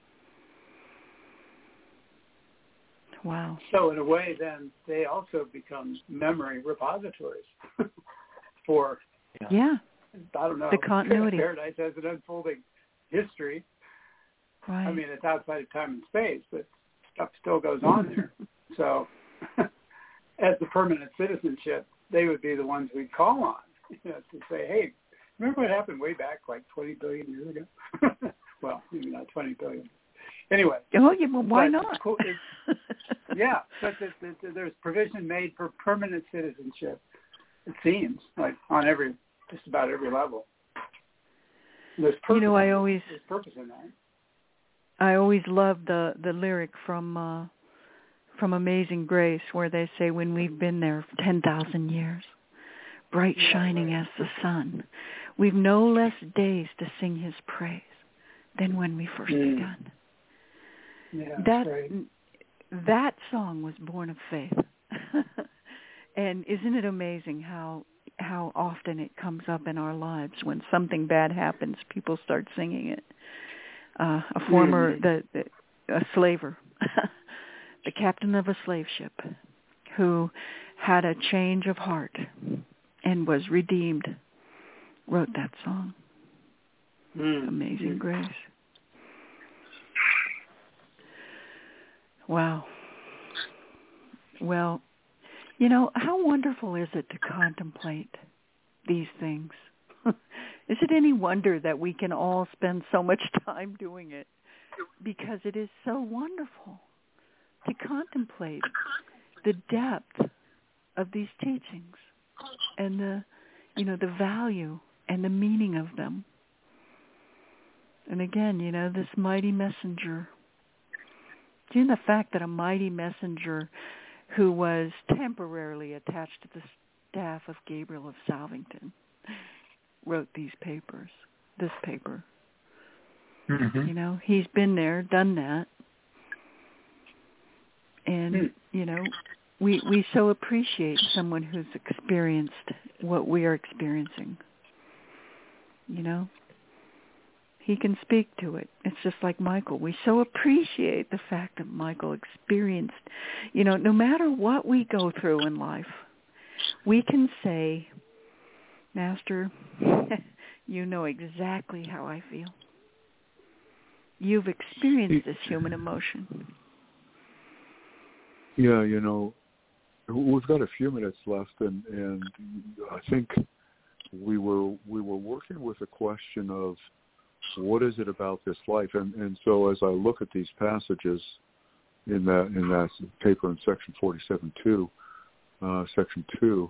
Wow. So in a way, then, they also become memory repositories for, I don't know, the continuity. Paradise has an unfolding history. Right. I mean, it's outside of time and space, but stuff still goes on there. So as the permanent citizenship, they would be the ones we'd call on, to say, hey, remember what happened way back like 20 billion years ago? Well, maybe not 20 billion. Anyway. Oh, yeah, well, why not? But there's provision made for permanent citizenship, it seems, like on just about every level. There's purpose, there's purpose in that. I always love the lyric from Amazing Grace where they say, when we've been there 10,000 years, bright shining as the sun, we've no less days to sing his praise than when we first begun. Yeah, that song was born of faith. And isn't it amazing how often it comes up in our lives when something bad happens, people start singing it. A slaver, the captain of a slave ship, who had a change of heart and was redeemed, wrote that song. Amazing Grace. Wow. Well, how wonderful is it to contemplate these things? Is it any wonder that we can all spend so much time doing it? Because it is so wonderful to contemplate the depth of these teachings and the value and the meaning of them. And again, this mighty messenger. The fact that a mighty messenger who was temporarily attached to the staff of Gabriel of Salvington wrote this paper. Mm-hmm. He's been there, done that. And, we so appreciate someone who's experienced what we are experiencing. He can speak to it. It's just like Michael. We so appreciate the fact that Michael experienced, no matter what we go through in life, we can say, Master, you know exactly how I feel. You've experienced this human emotion. Yeah, we've got a few minutes left, and I think we were working with a question of what is it about this life, and so as I look at these passages in that paper in section 47.2, section 2.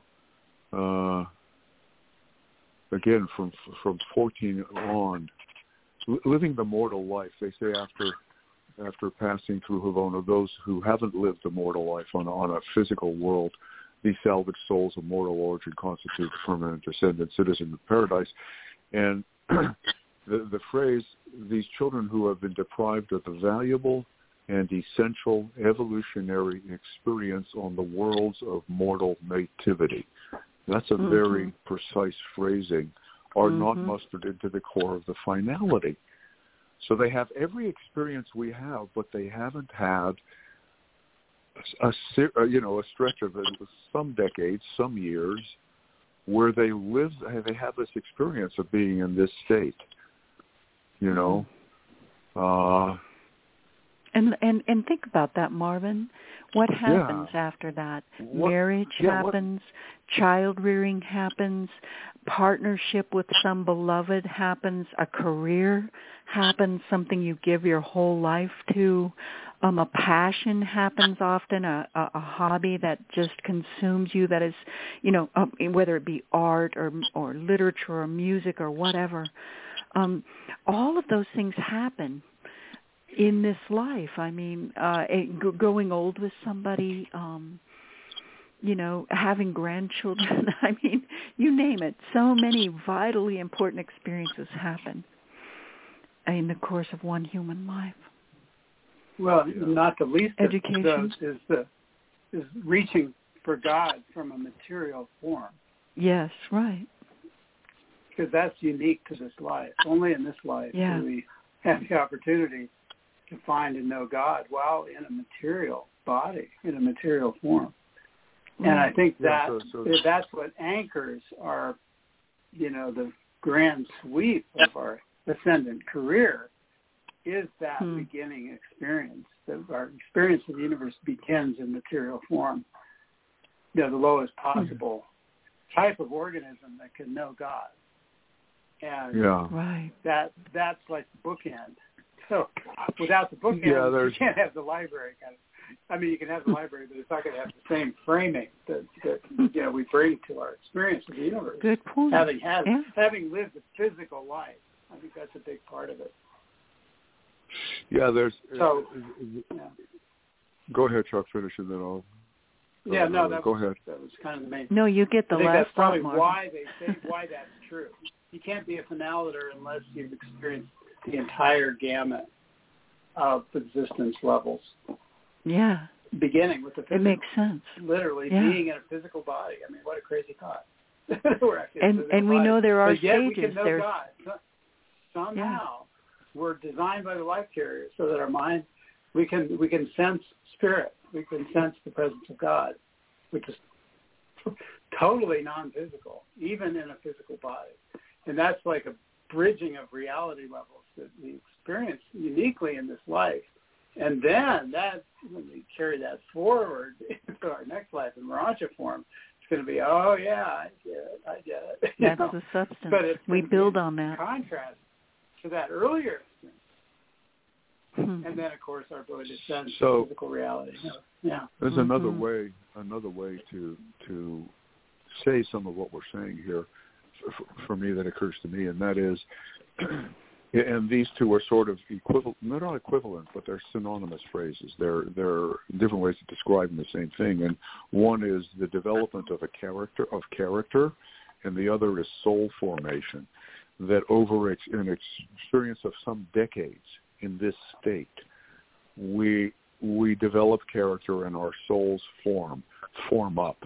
Again, from 14 on, living the mortal life. They say after passing through Havona, those who haven't lived the mortal life on a physical world, these salvaged souls of mortal origin constitute the permanent descendant citizen of paradise. And the phrase, these children who have been deprived of the valuable and essential evolutionary experience on the worlds of mortal nativity. That's a very precise phrasing, are not mustered into the core of the finality. So they have every experience we have, but they haven't had a stretch of some decades, some years, where they have this experience of being in this state. And think about that, Marvin. What happens after that? Marriage happens, child rearing happens, partnership with some beloved happens, a career happens, something you give your whole life to, a passion happens often, a hobby that just consumes you, that is, whether it be art or literature or music or whatever. All of those things happen in this life. I mean, growing old with somebody, having grandchildren. I mean, you name it. So many vitally important experiences happen in the course of one human life. Well, not the least education of those is reaching for God from a material form. Yes, right. Because that's unique to this life. Only in this life do we have the opportunity to find and know God while in a material body, in a material form. And I think that that's what anchors our, the grand sweep of our ascendant career, is that beginning experience. That our experience of the universe begins in material form. The lowest possible type of organism that can know God. And that's like the bookend. So without the bookend, you can't have the library you can have the library, but it's not going to have the same framing that we bring to our experience of the universe. Good point. Having lived a physical life, I think that's a big part of it. Yeah, there's. Go ahead, Chuck. Finish and then I'll. Go ahead. That was kind of the main. No, you get the last. That's probably why they say why that's true. You can't be a finaliter unless you've experienced the entire gamut of existence levels. Yeah. Beginning with the physical. It makes sense. Literally being in a physical body. I mean, what a crazy thought. And we know there are but yet stages. We can know God. Somehow we're designed by the life carrier so that our mind, we can sense spirit. We can sense the presence of God, which is totally non-physical, even in a physical body. And that's like a bridging of reality levels that we experience uniquely in this life. And then when we carry that forward into our next life in Morontia form, it's going to be, I get it. That's the substance. But we build on that. Contrast to that earlier experience. And then, of course, our ability to sense physical reality. There's another way to say some of what we're saying here for me that occurs to me, and that is, and these two are sort of equivalent. They're not equivalent, but they're synonymous phrases. They're different ways of describing the same thing. And one is the development of a character, and the other is soul formation. That over an experience of some decades in this state, we develop character and our souls form up.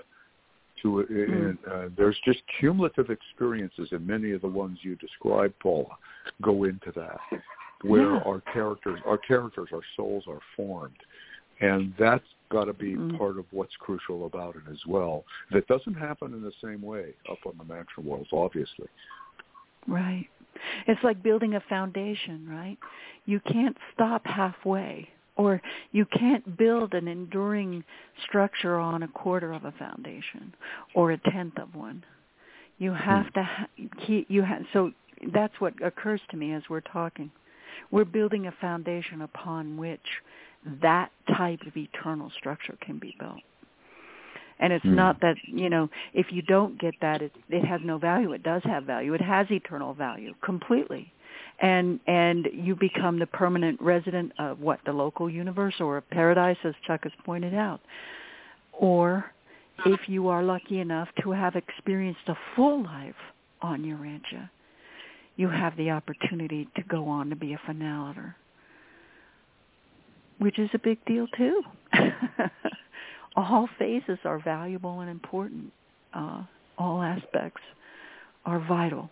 There's just cumulative experiences, and many of the ones you described, Paula, go into that, where our characters, our souls are formed, and that's got to be part of what's crucial about it as well. That doesn't happen in the same way up on the mantra worlds, obviously. Right. It's like building a foundation, right? You can't stop halfway. Or you can't build an enduring structure on a quarter of a foundation or a tenth of one. You have to so that's what occurs to me as we're talking. We're building a foundation upon which that type of eternal structure can be built. And it's not that, if you don't get that, it has no value. It does have value. It has eternal value completely. And you become the permanent resident of the local universe or a paradise, as Chuck has pointed out. Or if you are lucky enough to have experienced a full life on Urantia, you have the opportunity to go on to be a finaliter, which is a big deal too. All phases are valuable and important. All aspects are vital.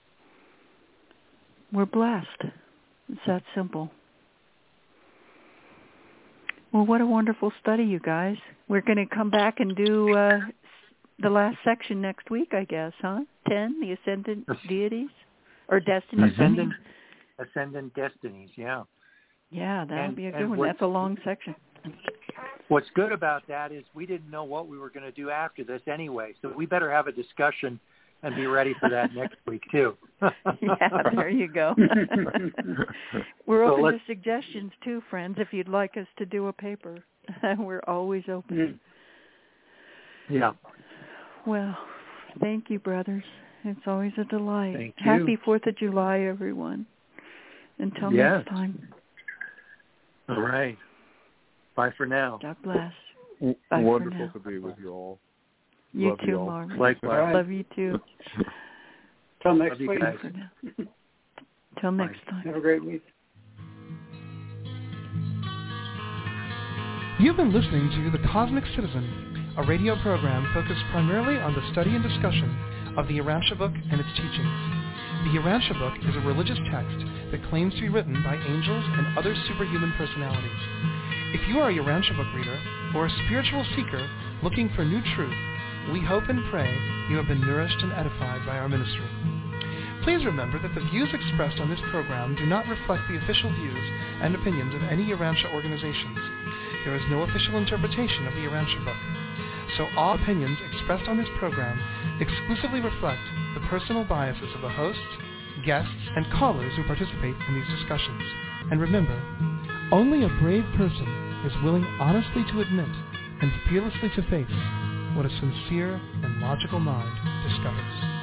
We're blessed. It's that simple. Well, what a wonderful study, you guys. We're going to come back and do the last section next week, I guess, huh? 10, the Ascendant Deities? Or Destinies? Ascendant Destinies, yeah. Yeah, that'll be a good one. That's a long section. What's good about that is we didn't know what we were going to do after this anyway, so we better have a discussion and be ready for that next week, too. Yeah, there you go. We're open to suggestions, too, friends, if you'd like us to do a paper. We're always open. Yeah. Well, thank you, brothers. It's always a delight. Thank you. Happy 4th of July, everyone. Until next time. All right. Bye for now. God bless. Bye. Wonderful to be with you all. You Love too, you all. Marvin. Likewise. Love you too. Till next week. Till next time. Have a great week. You've been listening to The Cosmic Citizen, a radio program focused primarily on the study and discussion of the Urantia book and its teachings. The Urantia book is a religious text that claims to be written by angels and other superhuman personalities. If you are a Urantia book reader or a spiritual seeker looking for new truth, we hope and pray you have been nourished and edified by our ministry. Please remember that the views expressed on this program do not reflect the official views and opinions of any Urantia organizations. There is no official interpretation of the Urantia book. So all opinions expressed on this program exclusively reflect the personal biases of the hosts, guests, and callers who participate in these discussions. And remember, only a brave person is willing honestly to admit and fearlessly to face what a sincere and logical mind discovers.